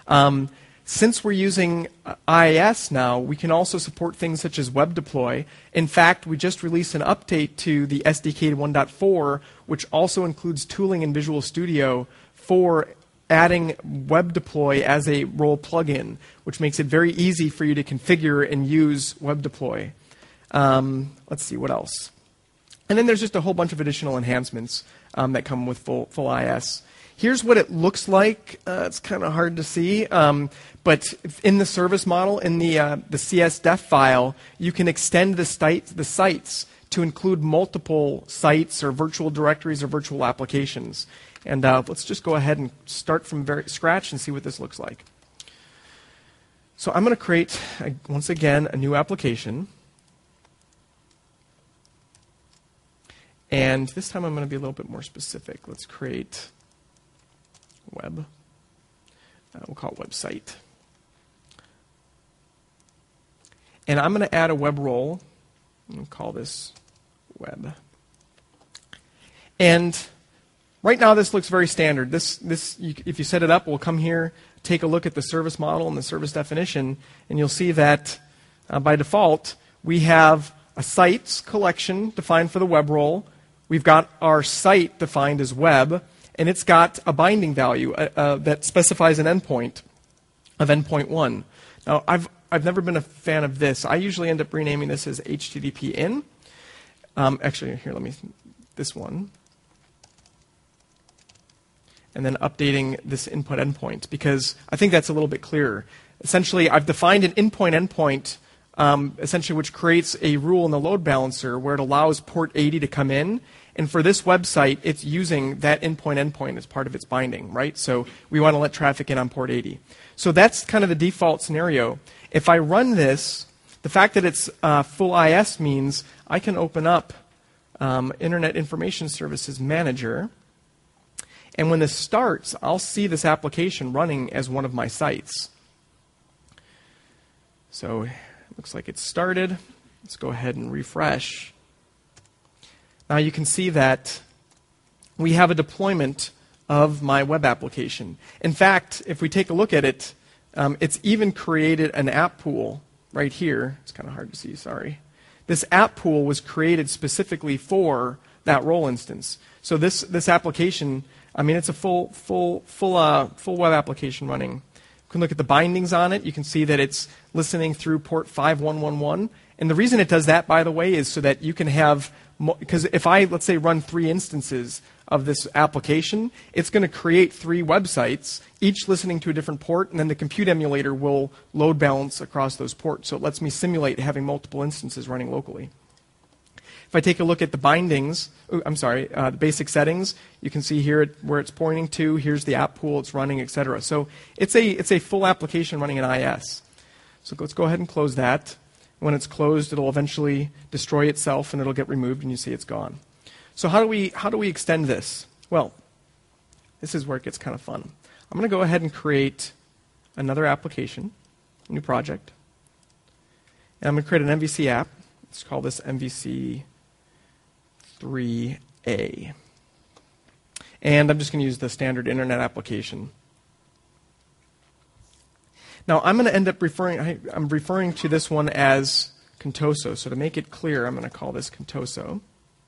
S1: Since we're using IIS now, we can also support things such as web deploy. In fact, we just released an update to the SDK 1.4, which also includes tooling in Visual Studio for adding web deploy as a role plugin, which makes it very easy for you to configure and use web deploy. Let's see, what else? And then there's just a whole bunch of additional enhancements that come with full IIS. Here's what it looks like. It's kind of hard to see, but in the service model, in the CSDef file, you can extend the sites to include multiple sites or virtual directories or virtual applications. And let's just go ahead and start from scratch and see what this looks like. So I'm going to create, once again, a new application. And this time I'm going to be a little bit more specific. Let's create web. We'll call it website. And I'm going to add a web role. We'll call this web. And right now this looks very standard. If you set it up, we'll come here, take a look at the service model and the service definition, and you'll see that by default we have a sites collection defined for the web role. We've got our site defined as web, and it's got a binding value that specifies an endpoint of endpoint 1. Now, I've never been a fan of this. I usually end up renaming this as HTTP in. Actually, here, this one. And then updating this input endpoint, because I think that's a little bit clearer. Essentially, I've defined an endpoint, essentially which creates a rule in the load balancer where it allows port 80 to come in. And for this website, it's using that endpoint as part of its binding, right? So we want to let traffic in on port 80. So that's kind of the default scenario. If I run this, the fact that it's full IIS means I can open up Internet Information Services Manager. And when this starts, I'll see this application running as one of my sites. So it looks like it's started. Let's go ahead and refresh. Now you can see that we have a deployment of my web application. In fact, if we take a look at it, it's even created an app pool right here. It's kind of hard to see, sorry. This app pool was created specifically for that role instance. So this application, it's a full web application running. You can look at the bindings on it. You can see that it's listening through port 5111. And the reason it does that, by the way, is so that you can have, because if I, let's say, run 3 instances of this application, it's going to create 3 websites, each listening to a different port, and then the compute emulator will load balance across those ports. So it lets me simulate having multiple instances running locally. If I take a look at the bindings, the basic settings, you can see here where it's pointing to. Here's the app pool it's running, etc. So it's a full application running in IIS. So let's go ahead and close that. When it's closed, it'll eventually destroy itself and it'll get removed, and you see it's gone. So how do we extend this? Well, this is where it gets kind of fun. I'm going to go ahead and create another application, a new project. And I'm going to create an MVC app. Let's call this MVC 3A. And I'm just going to use the standard internet application. Now, I'm going to end up referring to this one as Contoso. So to make it clear, I'm going to call this Contoso.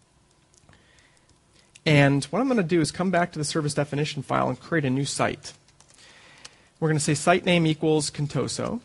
S1: And what I'm going to do is come back to the service definition file and create a new site. We're going to say site name equals Contoso.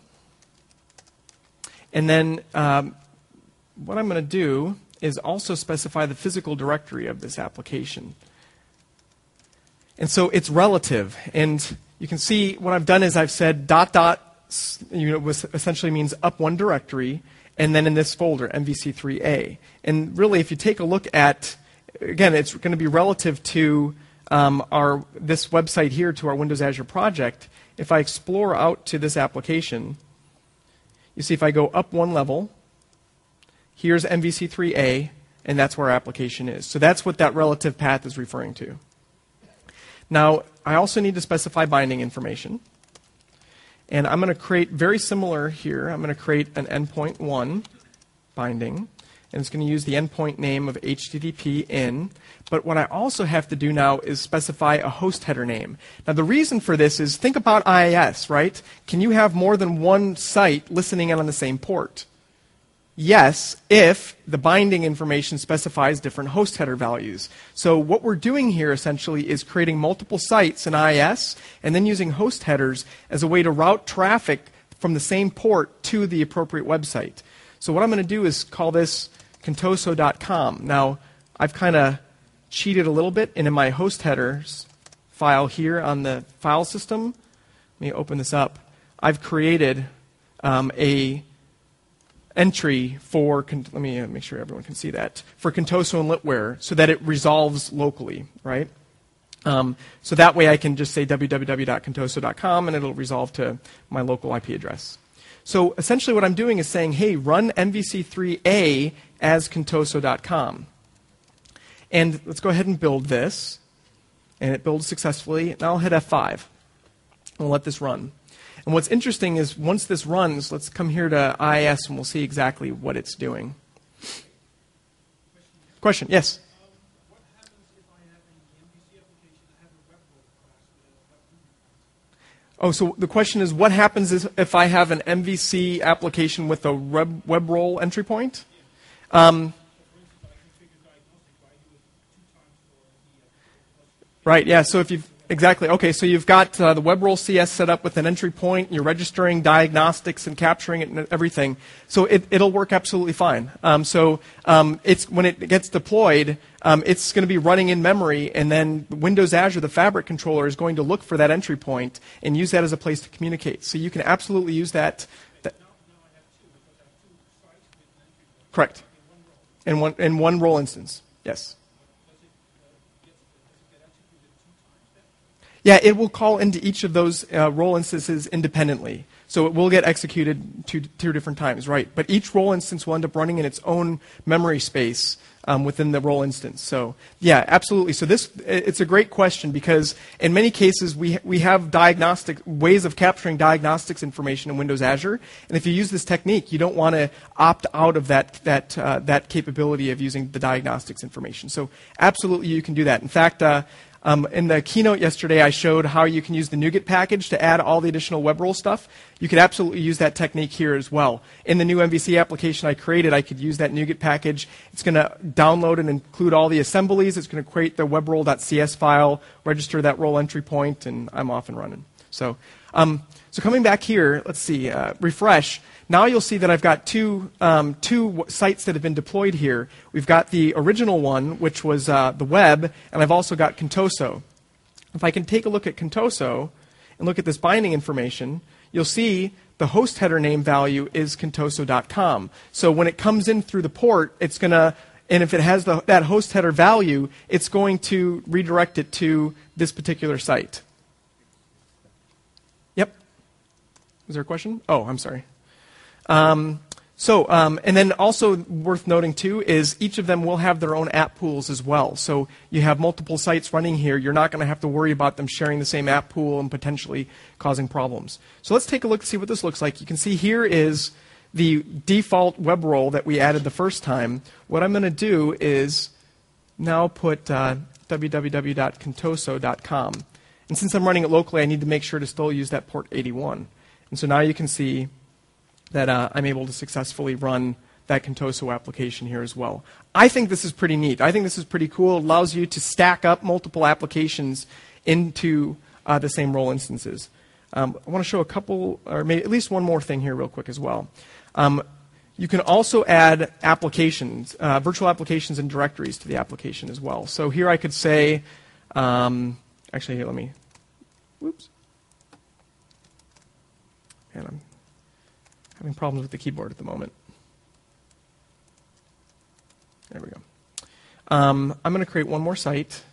S1: And then what I'm going to do is also specify the physical directory of this application. And so it's relative. And you can see what I've done is I've said ... which essentially means up one directory, and then in this folder, MVC3A. And really, if you take a look at, again, it's going to be relative to this website here, to our Windows Azure project. If I explore out to this application, you see if I go up one level, here's MVC3A, and that's where our application is. So that's what that relative path is referring to. Now, I also need to specify binding information. And I'm going to create very similar here. I'm going to create an endpoint 1 binding. and it's going to use the endpoint name of HTTP in. But what I also have to do now is specify a host header name. Now, the reason for this is, think about IIS, right? Can you have more than one site listening in on the same port? Yes, if the binding information specifies different host header values. So what we're doing here essentially is creating multiple sites in IIS and then using host headers as a way to route traffic from the same port to the appropriate website. So what I'm going to do is call this contoso.com. Now, I've kind of cheated a little bit, and in my host headers file here on the file system, let me open this up. I've created a entry for, let me make sure everyone can see that, for Contoso and Litware so that it resolves locally, right? So that way I can just say www.contoso.com and it'll resolve to my local IP address. So essentially what I'm doing is saying, hey, run MVC3A as contoso.com. And let's go ahead and build this. And it builds successfully. And I'll hit F5. And we'll let this run. And what's interesting is once this runs, let's come here to IIS and we'll see exactly what it's doing. Question? Yes?
S2: What happens if I have an MVC application that has a web role class with a web?
S1: Oh, so the question is, what happens if I have an MVC application with a web role entry point? Right, yeah, so if you've, exactly, okay, so you've got the web role CS set up with an entry point, you're registering diagnostics and capturing it and everything, so it'll work absolutely fine. It's when it gets deployed, it's going to be running in memory, and then Windows Azure, the Fabric controller, is going to look for that entry point and use that as a place to communicate. So you can absolutely use that. Correct. In one role instance, yes. Yeah, it will call into each of those role instances independently. So it will get executed two different times, right? But each role instance will end up running in its own memory space within the role instance. So yeah, absolutely. So it's a great question because in many cases we have diagnostic ways of capturing diagnostics information in Windows Azure, and if you use this technique, you don't want to opt out of that capability of using the diagnostics information. So absolutely, you can do that. In fact. In the keynote yesterday, I showed how you can use the NuGet package to add all the additional web role stuff. You could absolutely use that technique here as well. In the new MVC application I created, I could use that NuGet package. It's going to download and include all the assemblies. It's going to create the webrole.cs file, register that role entry point, and I'm off and running. So coming back here, let's see, refresh. Now you'll see that I've got two sites that have been deployed here. We've got the original one, which was the web, and I've also got Contoso. If I can take a look at Contoso and look at this binding information, you'll see the host header name value is contoso.com. So when it comes in through the port, it's going to, and if it has that host header value, it's going to redirect it to this particular site. Yep. Was there a question? Oh, I'm sorry. And then also worth noting too is each of them will have their own app pools as well. So you have multiple sites running here. You're not going to have to worry about them sharing the same app pool and potentially causing problems. So let's take a look and see what this looks like. You can see here is the default web role that we added the first time. What I'm going to do is now put www.contoso.com. And since I'm running it locally, I need to make sure to still use that port 81. And so now you can see that I'm able to successfully run that Contoso application here as well. I think this is pretty neat. I think this is pretty cool. It allows you to stack up multiple applications into the same role instances. I want to show a couple, or maybe at least one more thing here real quick as well. You can also add applications, virtual applications and directories to the application as well. So here I could say, actually here, let me, whoops. And I'm having problems with the keyboard at the moment. There we go. I'm going to create one more site.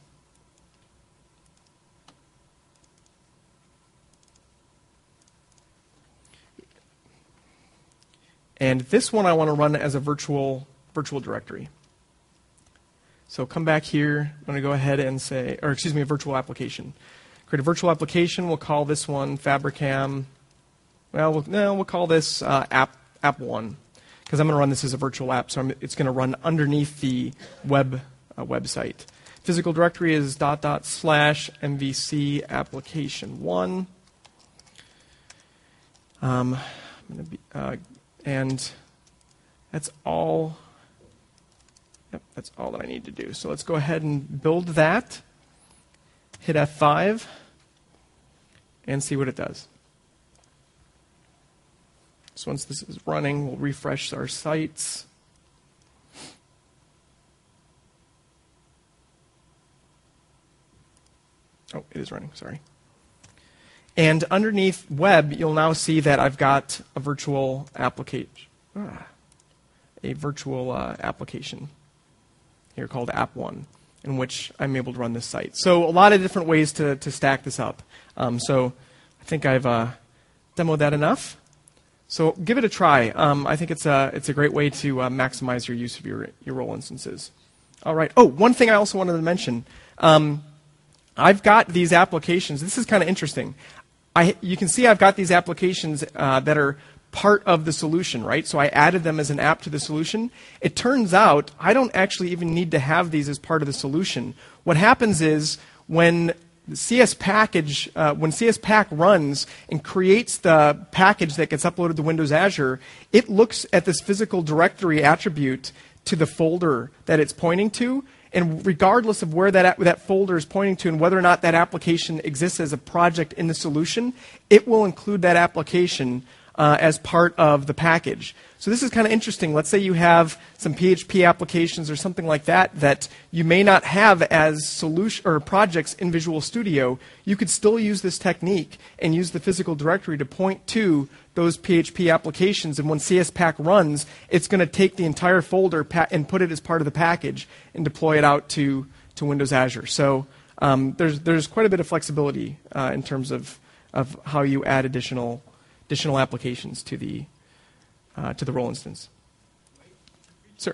S1: And this one I want to run as a virtual directory. So come back here. I'm going to go ahead and say, or excuse me, a virtual application. Create a virtual application. We'll call this one Fabricam. Well, we'll call this app1. because I'm going to run this as a virtual app, so it's going to run underneath the website. Physical directory is / MVC application 1. And that's all. Yep, that's all that I need to do. So let's go ahead and build that. Hit F5 and see what it does. So once this is running, we'll refresh our sites. Oh, it is running, sorry. And underneath web, you'll now see that I've got a virtual application. Application here called App1, in which I'm able to run this site. So a lot of different ways to stack this up. So I think I've demoed that enough. So give it a try. I think it's a great way to maximize your use of your role instances. All right. Oh, one thing I also wanted to mention. I've got these applications. This is kind of interesting. You can see I've got these applications that are part of the solution, right? So I added them as an app to the solution. It turns out I don't actually even need to have these as part of the solution. What happens is when CS Pack runs and creates the package that gets uploaded to Windows Azure, it looks at this physical directory attribute to the folder that it's pointing to. And regardless of where that folder is pointing to and whether or not that application exists as a project in the solution, it will include that application as part of the package. So this is kind of interesting. Let's say you have some PHP applications or something like that that you may not have as solution or projects in Visual Studio. You could still use this technique and use the physical directory to point to those PHP applications. And when CS Pack runs, it's going to take the entire folder and put it as part of the package and deploy it out to Windows Azure. So there's quite a bit of flexibility in terms of how you add additional applications to the role instance. Sir.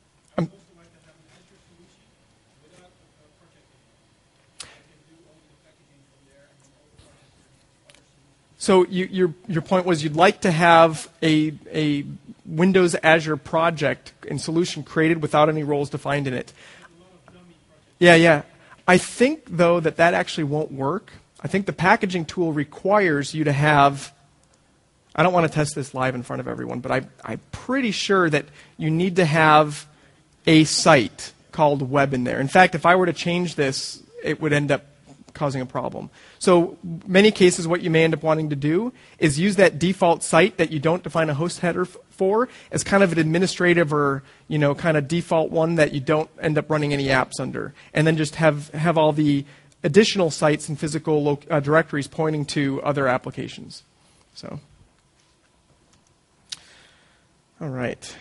S1: So your point was you'd like to have a Windows Azure project and solution created without any roles defined in it. Yeah. I think, though, that actually won't work. I think the packaging tool requires you to have... I don't want to test this live in front of everyone, but I'm pretty sure that you need to have a site called web in there. In fact, if I were to change this, it would end up causing a problem. So many cases, what you may end up wanting to do is use that default site that you don't define a host header for as kind of an administrative or kind of default one that you don't end up running any apps under, and then just have all the additional sites and physical directories pointing to other applications. So. All right.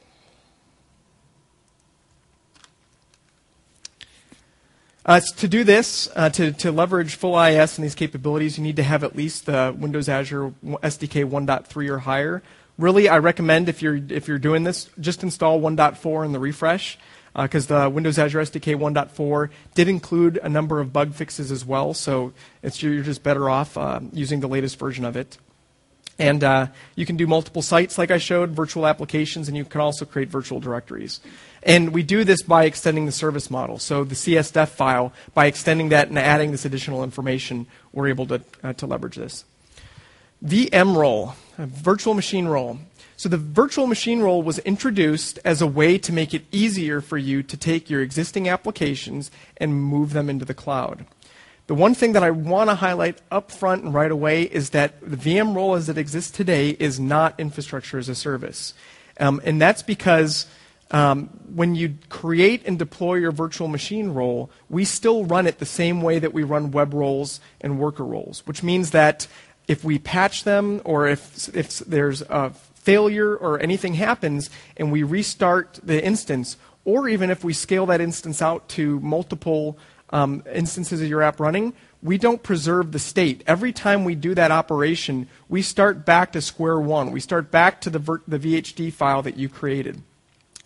S1: To do this, to leverage full IIS and these capabilities, you need to have at least the Windows Azure SDK 1.3 or higher. Really, I recommend if you're doing this, just install 1.4 in the refresh, because the Windows Azure SDK 1.4 did include a number of bug fixes as well. So you're just better off using the latest version of it. And you can do multiple sites, like I showed, virtual applications, and you can also create virtual directories. And we do this by extending the service model. So the CSDEF file, by extending that and adding this additional information, we're able to leverage this. VM role, virtual machine role. So the virtual machine role was introduced as a way to make it easier for you to take your existing applications and move them into the cloud. The one thing that I want to highlight up front and right away is that the VM role as it exists today is not infrastructure as a service. And that's because when you create and deploy your virtual machine role, we still run it the same way that we run web roles and worker roles, which means that if we patch them or if there's a failure or anything happens and we restart the instance, or even if we scale that instance out to multiple instances of your app running, we don't preserve the state. Every time we do that operation, we start back to square one. We start back to the VHD file that you created.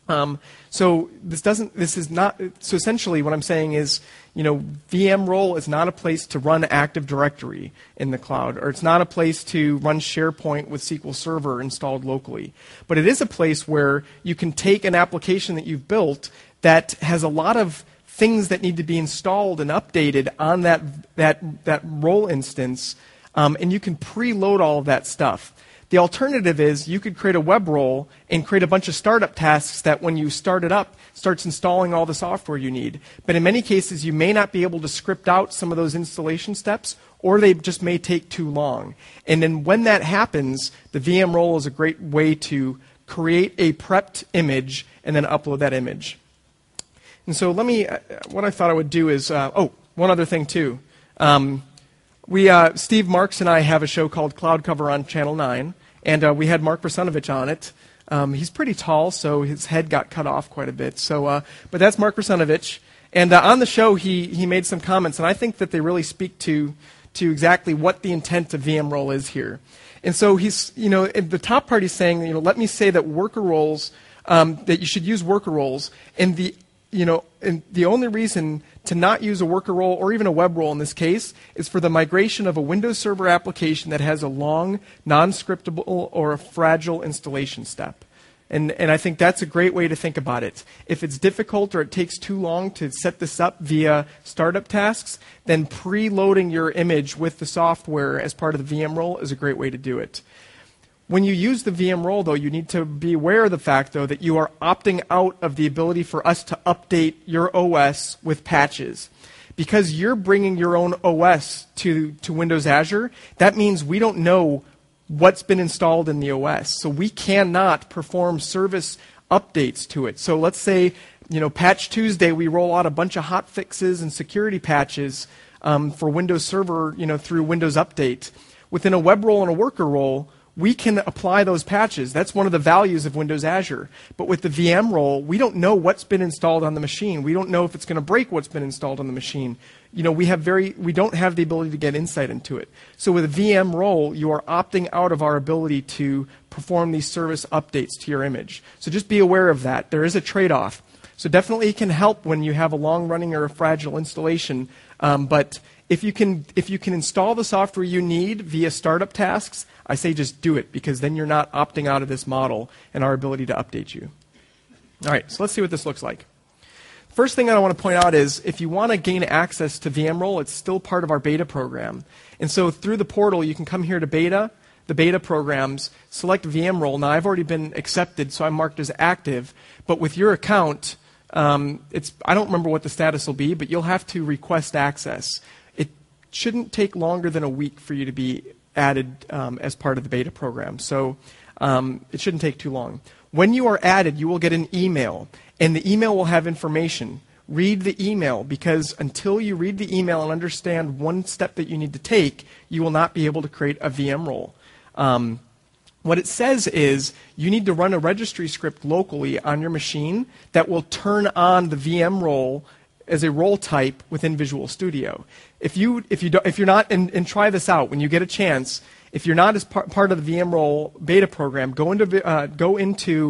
S1: So this is not, so essentially what I'm saying is, VM role is not a place to run Active Directory in the cloud, or it's not a place to run SharePoint with SQL Server installed locally. But it is a place where you can take an application that you've built that has a lot of things that need to be installed and updated on that role instance, and you can preload all of that stuff. The alternative is you could create a web role and create a bunch of startup tasks that when you start it up, starts installing all the software you need. But in many cases, you may not be able to script out some of those installation steps, or they just may take too long. And then when that happens, the VM role is a great way to create a prepped image and then upload that image. And so what I thought I would do is, one other thing too. Steve Marks and I have a show called Cloud Cover on Channel 9, and we had Mark Russinovich on it. He's pretty tall, so his head got cut off quite a bit. But that's Mark Russinovich. And on the show, he made some comments, and I think that they really speak to exactly what the intent of VM role is here. And so he's, in the top part, he's saying, let me say that worker roles, that you should use worker roles, and the only reason to not use a worker role or even a web role in this case is for the migration of a Windows Server application that has a long, non-scriptable or a fragile installation step. And I think that's a great way to think about it. If it's difficult or it takes too long to set this up via startup tasks, then preloading your image with the software as part of the VM role is a great way to do it. When you use the VM role, though, you need to be aware of the fact, though, that you are opting out of the ability for us to update your OS with patches. Because you're bringing your own OS to Windows Azure, that means we don't know what's been installed in the OS. So we cannot perform service updates to it. So let's say, Patch Tuesday, we roll out a bunch of hot fixes and security patches for Windows Server, through Windows Update. Within a web role and a worker role, we can apply those patches. That's one of the values of Windows Azure. But with the VM role, we don't know what's been installed on the machine. We don't know if it's going to break what's been installed on the machine. We don't have the ability to get insight into it. So with a VM role, you are opting out of our ability to perform these service updates to your image. So just be aware of that. There is a trade-off. So definitely it can help when you have a long-running or a fragile installation. But if you can install the software you need via startup tasks, I say just do it, because then you're not opting out of this model and our ability to update you. All right, so let's see what this looks like. First thing that I want to point out is if you want to gain access to VM role, it's still part of our beta program. And so through the portal, you can come here to beta, the beta programs, select VM role. Now, I've already been accepted, so I'm marked as active. But with your account, I don't remember what the status will be, but you'll have to request access. It shouldn't take longer than a week for you to be added as part of the beta program. So it shouldn't take too long. When you are added, you will get an email, and the email will have information. Read the email, because until you read the email and understand one step that you need to take, you will not be able to create a VM role. What it says is you need to run a registry script locally on your machine that will turn on the VM role as a role type within Visual Studio. If you're not, and try this out when you get a chance. If you're not as part of the VM role beta program, go into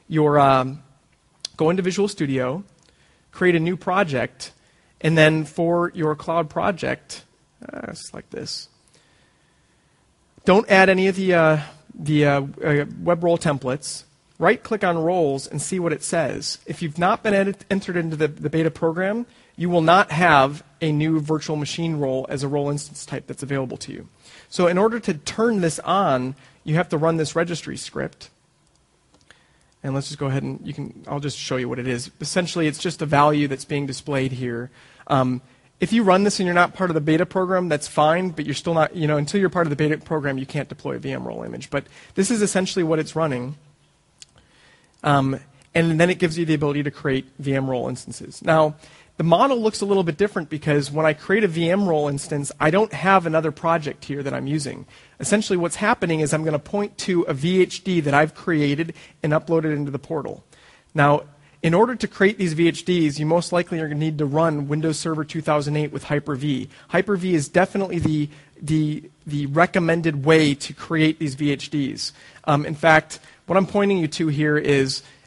S1: Visual Studio, create a new project, and then for your cloud project, select this. Don't add any of the web role templates. Right-click on roles and see what it says. If you've not been entered into the beta program, you will not have a new virtual machine role as a role instance type that's available to you. So in order to turn this on, you have to run this registry script. And let's just go ahead and I'll just show you what it is. Essentially, it's just a value that's being displayed here. If you run this and you're not part of the beta program, that's fine, but you're still not, until you're part of the beta program, you can't deploy a VM role image. But this is essentially what it's running. And then it gives you the ability to create VM role instances. Now, the model looks a little bit different because when I create a VM role instance, I don't have another project here that I'm using. Essentially, what's happening is I'm going to point to a VHD that I've created and uploaded into the portal. Now, in order to create these VHDs, you most likely are going to need to run Windows Server 2008 with Hyper-V. Hyper-V is definitely the recommended way to create these VHDs. In fact, what I'm pointing you to here is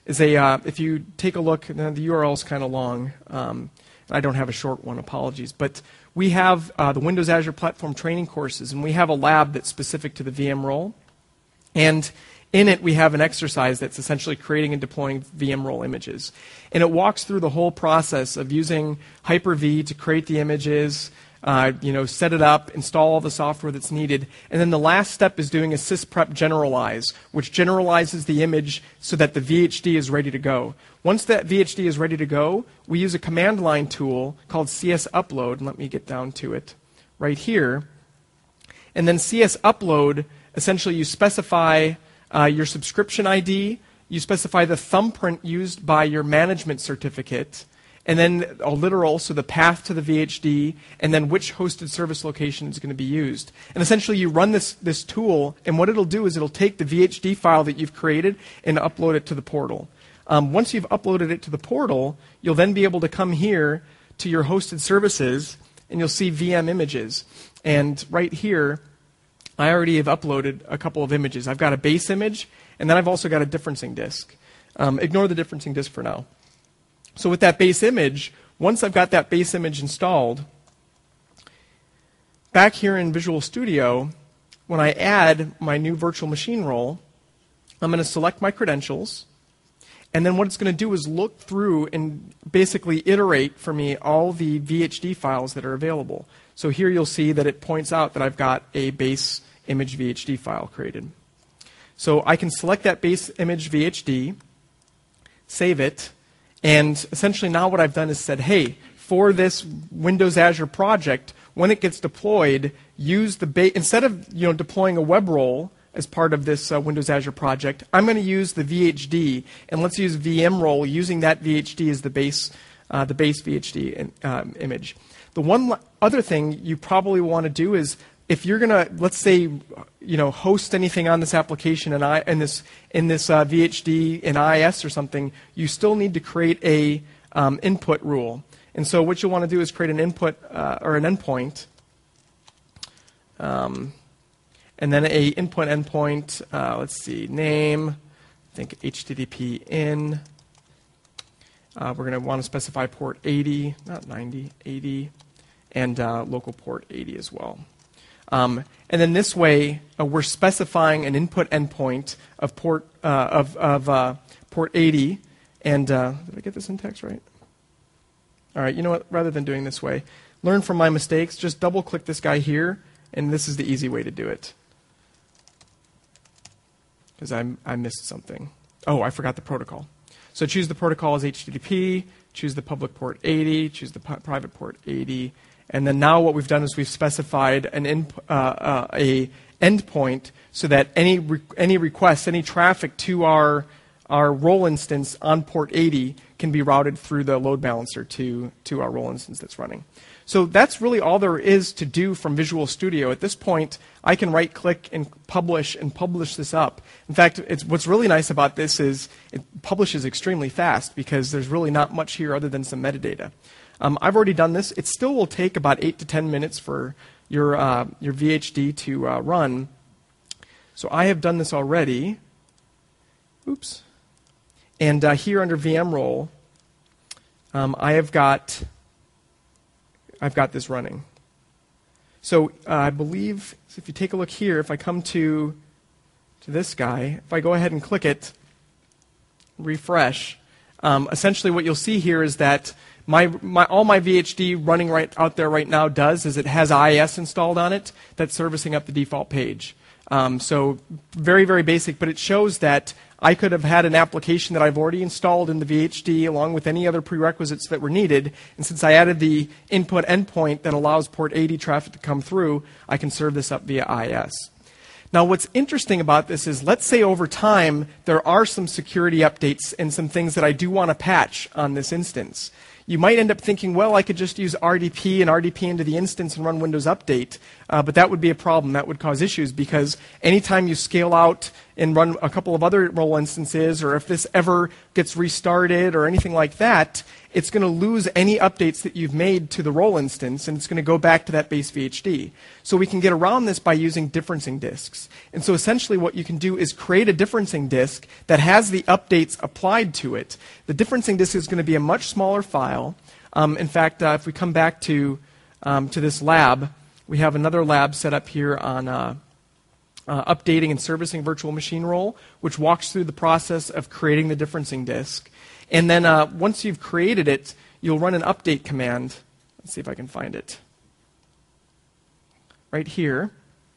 S1: is if you take a look, the URL is kind of long. I don't have a short one, apologies. But we have the Windows Azure Platform training courses, and we have a lab that's specific to the VM role. And in it, we have an exercise that's essentially creating and deploying VM role images. And it walks through the whole process of using Hyper-V to create the images, set it up, install all the software that's needed. And then the last step is doing a sysprep generalize, which generalizes the image so that the VHD is ready to go. Once that VHD is ready to go, we use a command line tool called CS Upload. And let me get down to it right here. And then CS Upload, essentially you specify your subscription ID, you specify the thumbprint used by your management certificate, and then a literal, so the path to the VHD, and then which hosted service location is going to be used. And essentially you run this tool, and what it'll do is it'll take the VHD file that you've created and upload it to the portal. Once you've uploaded it to the portal, you'll then be able to come here to your hosted services, and you'll see VM images. And right here, I already have uploaded a couple of images. I've got a base image, and then I've also got a differencing disk. Ignore the differencing disk for now. So with that base image, once I've got that base image installed, back here in Visual Studio, when I add my new virtual machine role, I'm going to select my credentials, and then what it's going to do is look through and basically iterate for me all the VHD files that are available. So here you'll see that it points out that I've got a base image VHD file created. So I can select that base image VHD, save it, and essentially now what I've done is said, hey, for this Windows Azure project, when it gets deployed, use the instead of deploying a web role as part of this Windows Azure project, I'm going to use the VHD, and let's use VM role using that VHD as the base VHD image. The one other thing you probably want to do is, if you're going to, let's say, host anything on this application in this VHD in IIS or something, you still need to create a input rule. And so what you'll want to do is create an input or an endpoint, and then a input endpoint. Let's see, name. I think HTTP in. We're going to want to specify port 80, not 90, 80, and local port 80 as well. And then this way, we're specifying an input endpoint of port port 80. And did I get the syntax right? All right. You know what? Rather than doing this way, learn from my mistakes. Just double-click this guy here, and this is the easy way to do it. Because I missed something. Oh, I forgot the protocol. So choose the protocol as HTTP. Choose the public port 80. Choose the private port 80. And then now what we've done is we've specified an a endpoint so that any requests, any traffic to our role instance on port 80 can be routed through the load balancer to our role instance that's running. So that's really all there is to do from Visual Studio. At this point, I can right-click and publish this up. In fact, what's really nice about this is it publishes extremely fast because there's really not much here other than some metadata. I've already done this. It still will take about 8 to 10 minutes for your VHD to run. So I have done this already. Oops. And here under VM role, I've got this running. So I believe if you take a look here, if I come to this guy, if I go ahead and click it, refresh, essentially what you'll see here is that all my VHD running right out there right now does is it has IIS installed on it that's servicing up the default page. So very, very basic, but it shows that I could have had an application that I've already installed in the VHD along with any other prerequisites that were needed. And since I added the input endpoint that allows port 80 traffic to come through, I can serve this up via IIS. Now, what's interesting about this is, let's say over time there are some security updates and some things that I do want to patch on this instance. You might end up thinking, well, I could just use RDP and RDP into the instance and run Windows Update, but that would be a problem. That would cause issues because anytime you scale out and run a couple of other role instances, or if this ever gets restarted or anything like that, it's going to lose any updates that you've made to the role instance, and it's going to go back to that base VHD. So we can get around this by using differencing disks. And so essentially what you can do is create a differencing disk that has the updates applied to it. The differencing disk is going to be a much smaller file. In fact, if we come back to this lab, we have another lab set up here on updating and servicing virtual machine role, which walks through the process of creating the differencing disk. And then once you've created it, you'll run an update command. Let's see if I can find it. Right here.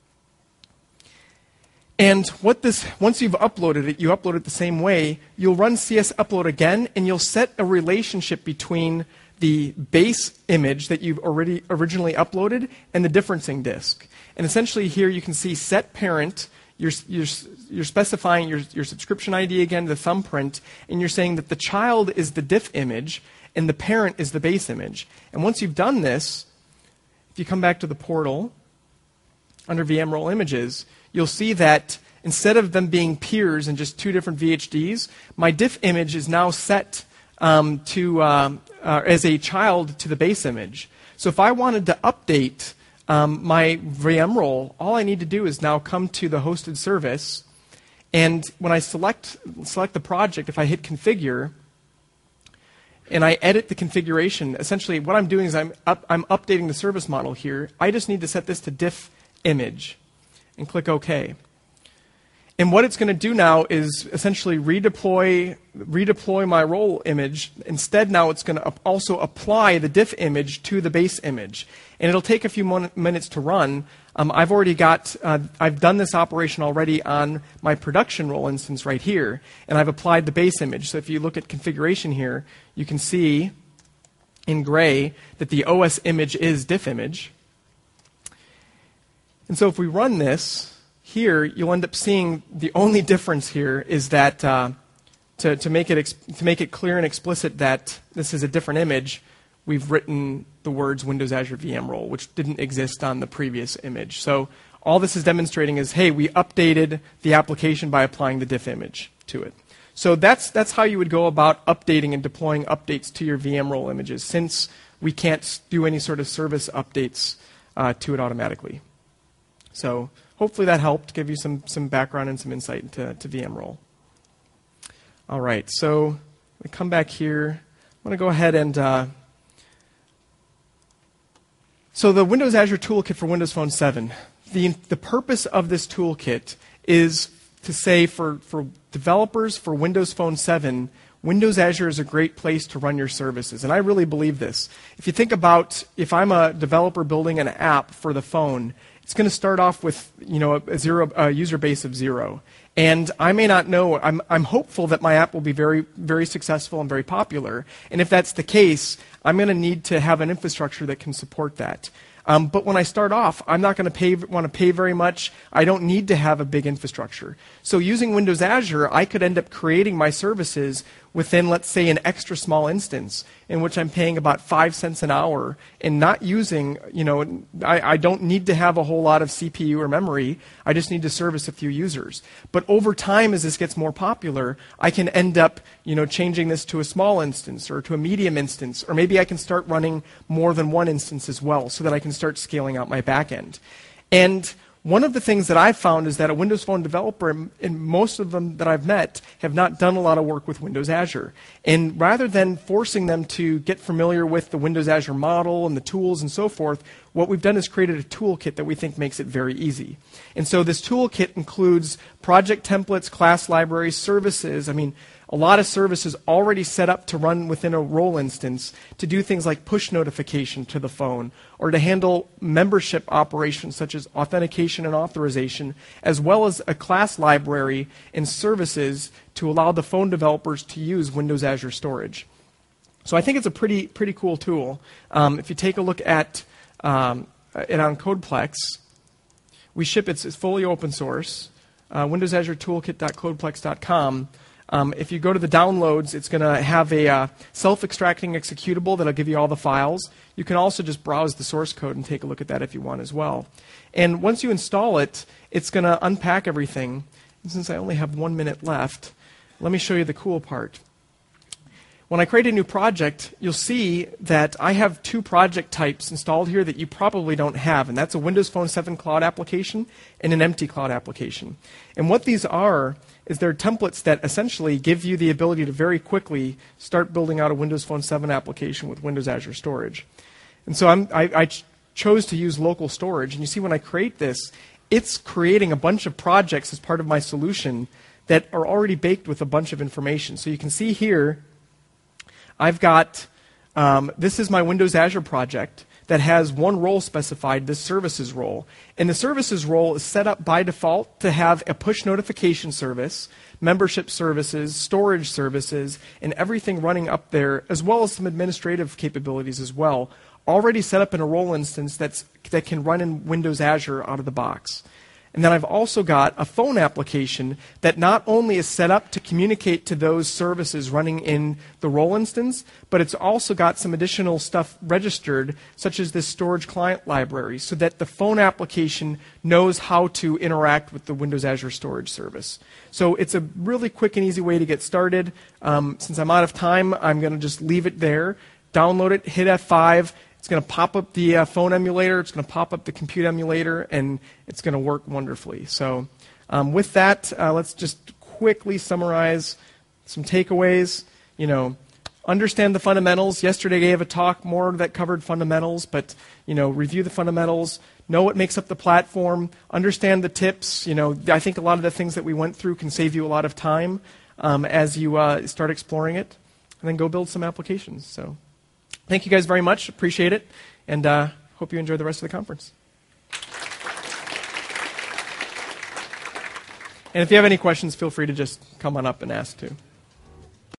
S1: And once you've uploaded it, you upload it the same way, you'll run CS upload again, and you'll set a relationship between the base image that you've already originally uploaded and the differencing disk. And essentially here you can see set parent. You're specifying your subscription ID again, the thumbprint, and you're saying that the child is the diff image and the parent is the base image. And once you've done this, if you come back to the portal, under VM role images, you'll see that instead of them being peers and just two different VHDs, my diff image is now set as a child to the base image. So if I wanted to update my VM role, all I need to do is now come to the hosted service, and when I select the project, if I hit configure, and I edit the configuration, essentially what I'm doing is I'm updating the service model here. I just need to set this to diff image and click OK. And what it's going to do now is essentially redeploy my role image. Instead, now it's going to also apply the diff image to the base image. And it'll take a few minutes to run. I've done this operation already on my production role instance right here, and I've applied the base image. So if you look at configuration here, you can see in gray that the OS image is diff image. And so if we run this, here, you'll end up seeing the only difference here is that to make it clear and explicit that this is a different image, we've written the words Windows Azure VM role, which didn't exist on the previous image. So all this is demonstrating is, hey, we updated the application by applying the diff image to it. So that's how you would go about updating and deploying updates to your VM role images, since we can't do any sort of service updates to it automatically. So hopefully that helped give you some background and some insight into VM role. All right, so we come back here. I'm going to go ahead and so the Windows Azure Toolkit for Windows Phone 7. The purpose of this toolkit is to say for developers for Windows Phone 7, Windows Azure is a great place to run your services, and I really believe this. If you think about if I'm a developer building an app for the phone, it's going to start off with a user base of 0. And I may not know, I'm hopeful that my app will be very, very successful and very popular. And if that's the case, I'm going to need to have an infrastructure that can support that. But when I start off, I'm not going to want to pay very much. I don't need to have a big infrastructure. So using Windows Azure, I could end up creating my services within, let's say, an extra small instance in which I'm paying about 5 cents an hour and not using, I don't need to have a whole lot of CPU or memory. I just need to service a few users. But over time, as this gets more popular, I can end up, changing this to a small instance or to a medium instance, or maybe I can start running more than one instance as well so that I can start scaling out my backend. And one of the things that I've found is that a Windows Phone developer, and most of them that I've met, have not done a lot of work with Windows Azure. And rather than forcing them to get familiar with the Windows Azure model and the tools and so forth, what we've done is created a toolkit that we think makes it very easy. And so this toolkit includes project templates, class libraries, services. A lot of services already set up to run within a role instance to do things like push notification to the phone or to handle membership operations such as authentication and authorization, as well as a class library and services to allow the phone developers to use Windows Azure Storage. So I think it's a pretty cool tool. If you take a look at it on Codeplex, we ship it's fully open source, Windows Azure Toolkit.codeplex.com. If you go to the downloads, it's going to have a self-extracting executable that'll give you all the files. You can also just browse the source code and take a look at that if you want as well. And once you install it, it's going to unpack everything. Since I only have 1 minute left, let me show you the cool part. When I create a new project, you'll see that I have 2 project types installed here that you probably don't have, and that's a Windows Phone 7 cloud application and an empty cloud application. And what these are is they're templates that essentially give you the ability to very quickly start building out a Windows Phone 7 application with Windows Azure Storage. And so I chose to use local storage, and you see when I create this, it's creating a bunch of projects as part of my solution that are already baked with a bunch of information. So you can see here, I've got, this is my Windows Azure project that has one role specified, this services role. And the services role is set up by default to have a push notification service, membership services, storage services, and everything running up there, as well as some administrative capabilities as well, already set up in a role instance that can run in Windows Azure out of the box. And then I've also got a phone application that not only is set up to communicate to those services running in the role instance, but it's also got some additional stuff registered, such as this storage client library, so that the phone application knows how to interact with the Windows Azure storage service. So it's a really quick and easy way to get started. Since I'm out of time, I'm going to just leave it there. Download it, hit F5. It's going to pop up the phone emulator, it's going to pop up the compute emulator, and it's going to work wonderfully. So with that, let's just quickly summarize some takeaways. Understand the fundamentals. Yesterday I gave a talk more that covered fundamentals, but review the fundamentals, know what makes up the platform, understand the tips. I think a lot of the things that we went through can save you a lot of time as you start exploring it, and then go build some applications. So thank you guys very much. Appreciate it. And hope you enjoy the rest of the conference. And if you have any questions, feel free to just come on up and ask too.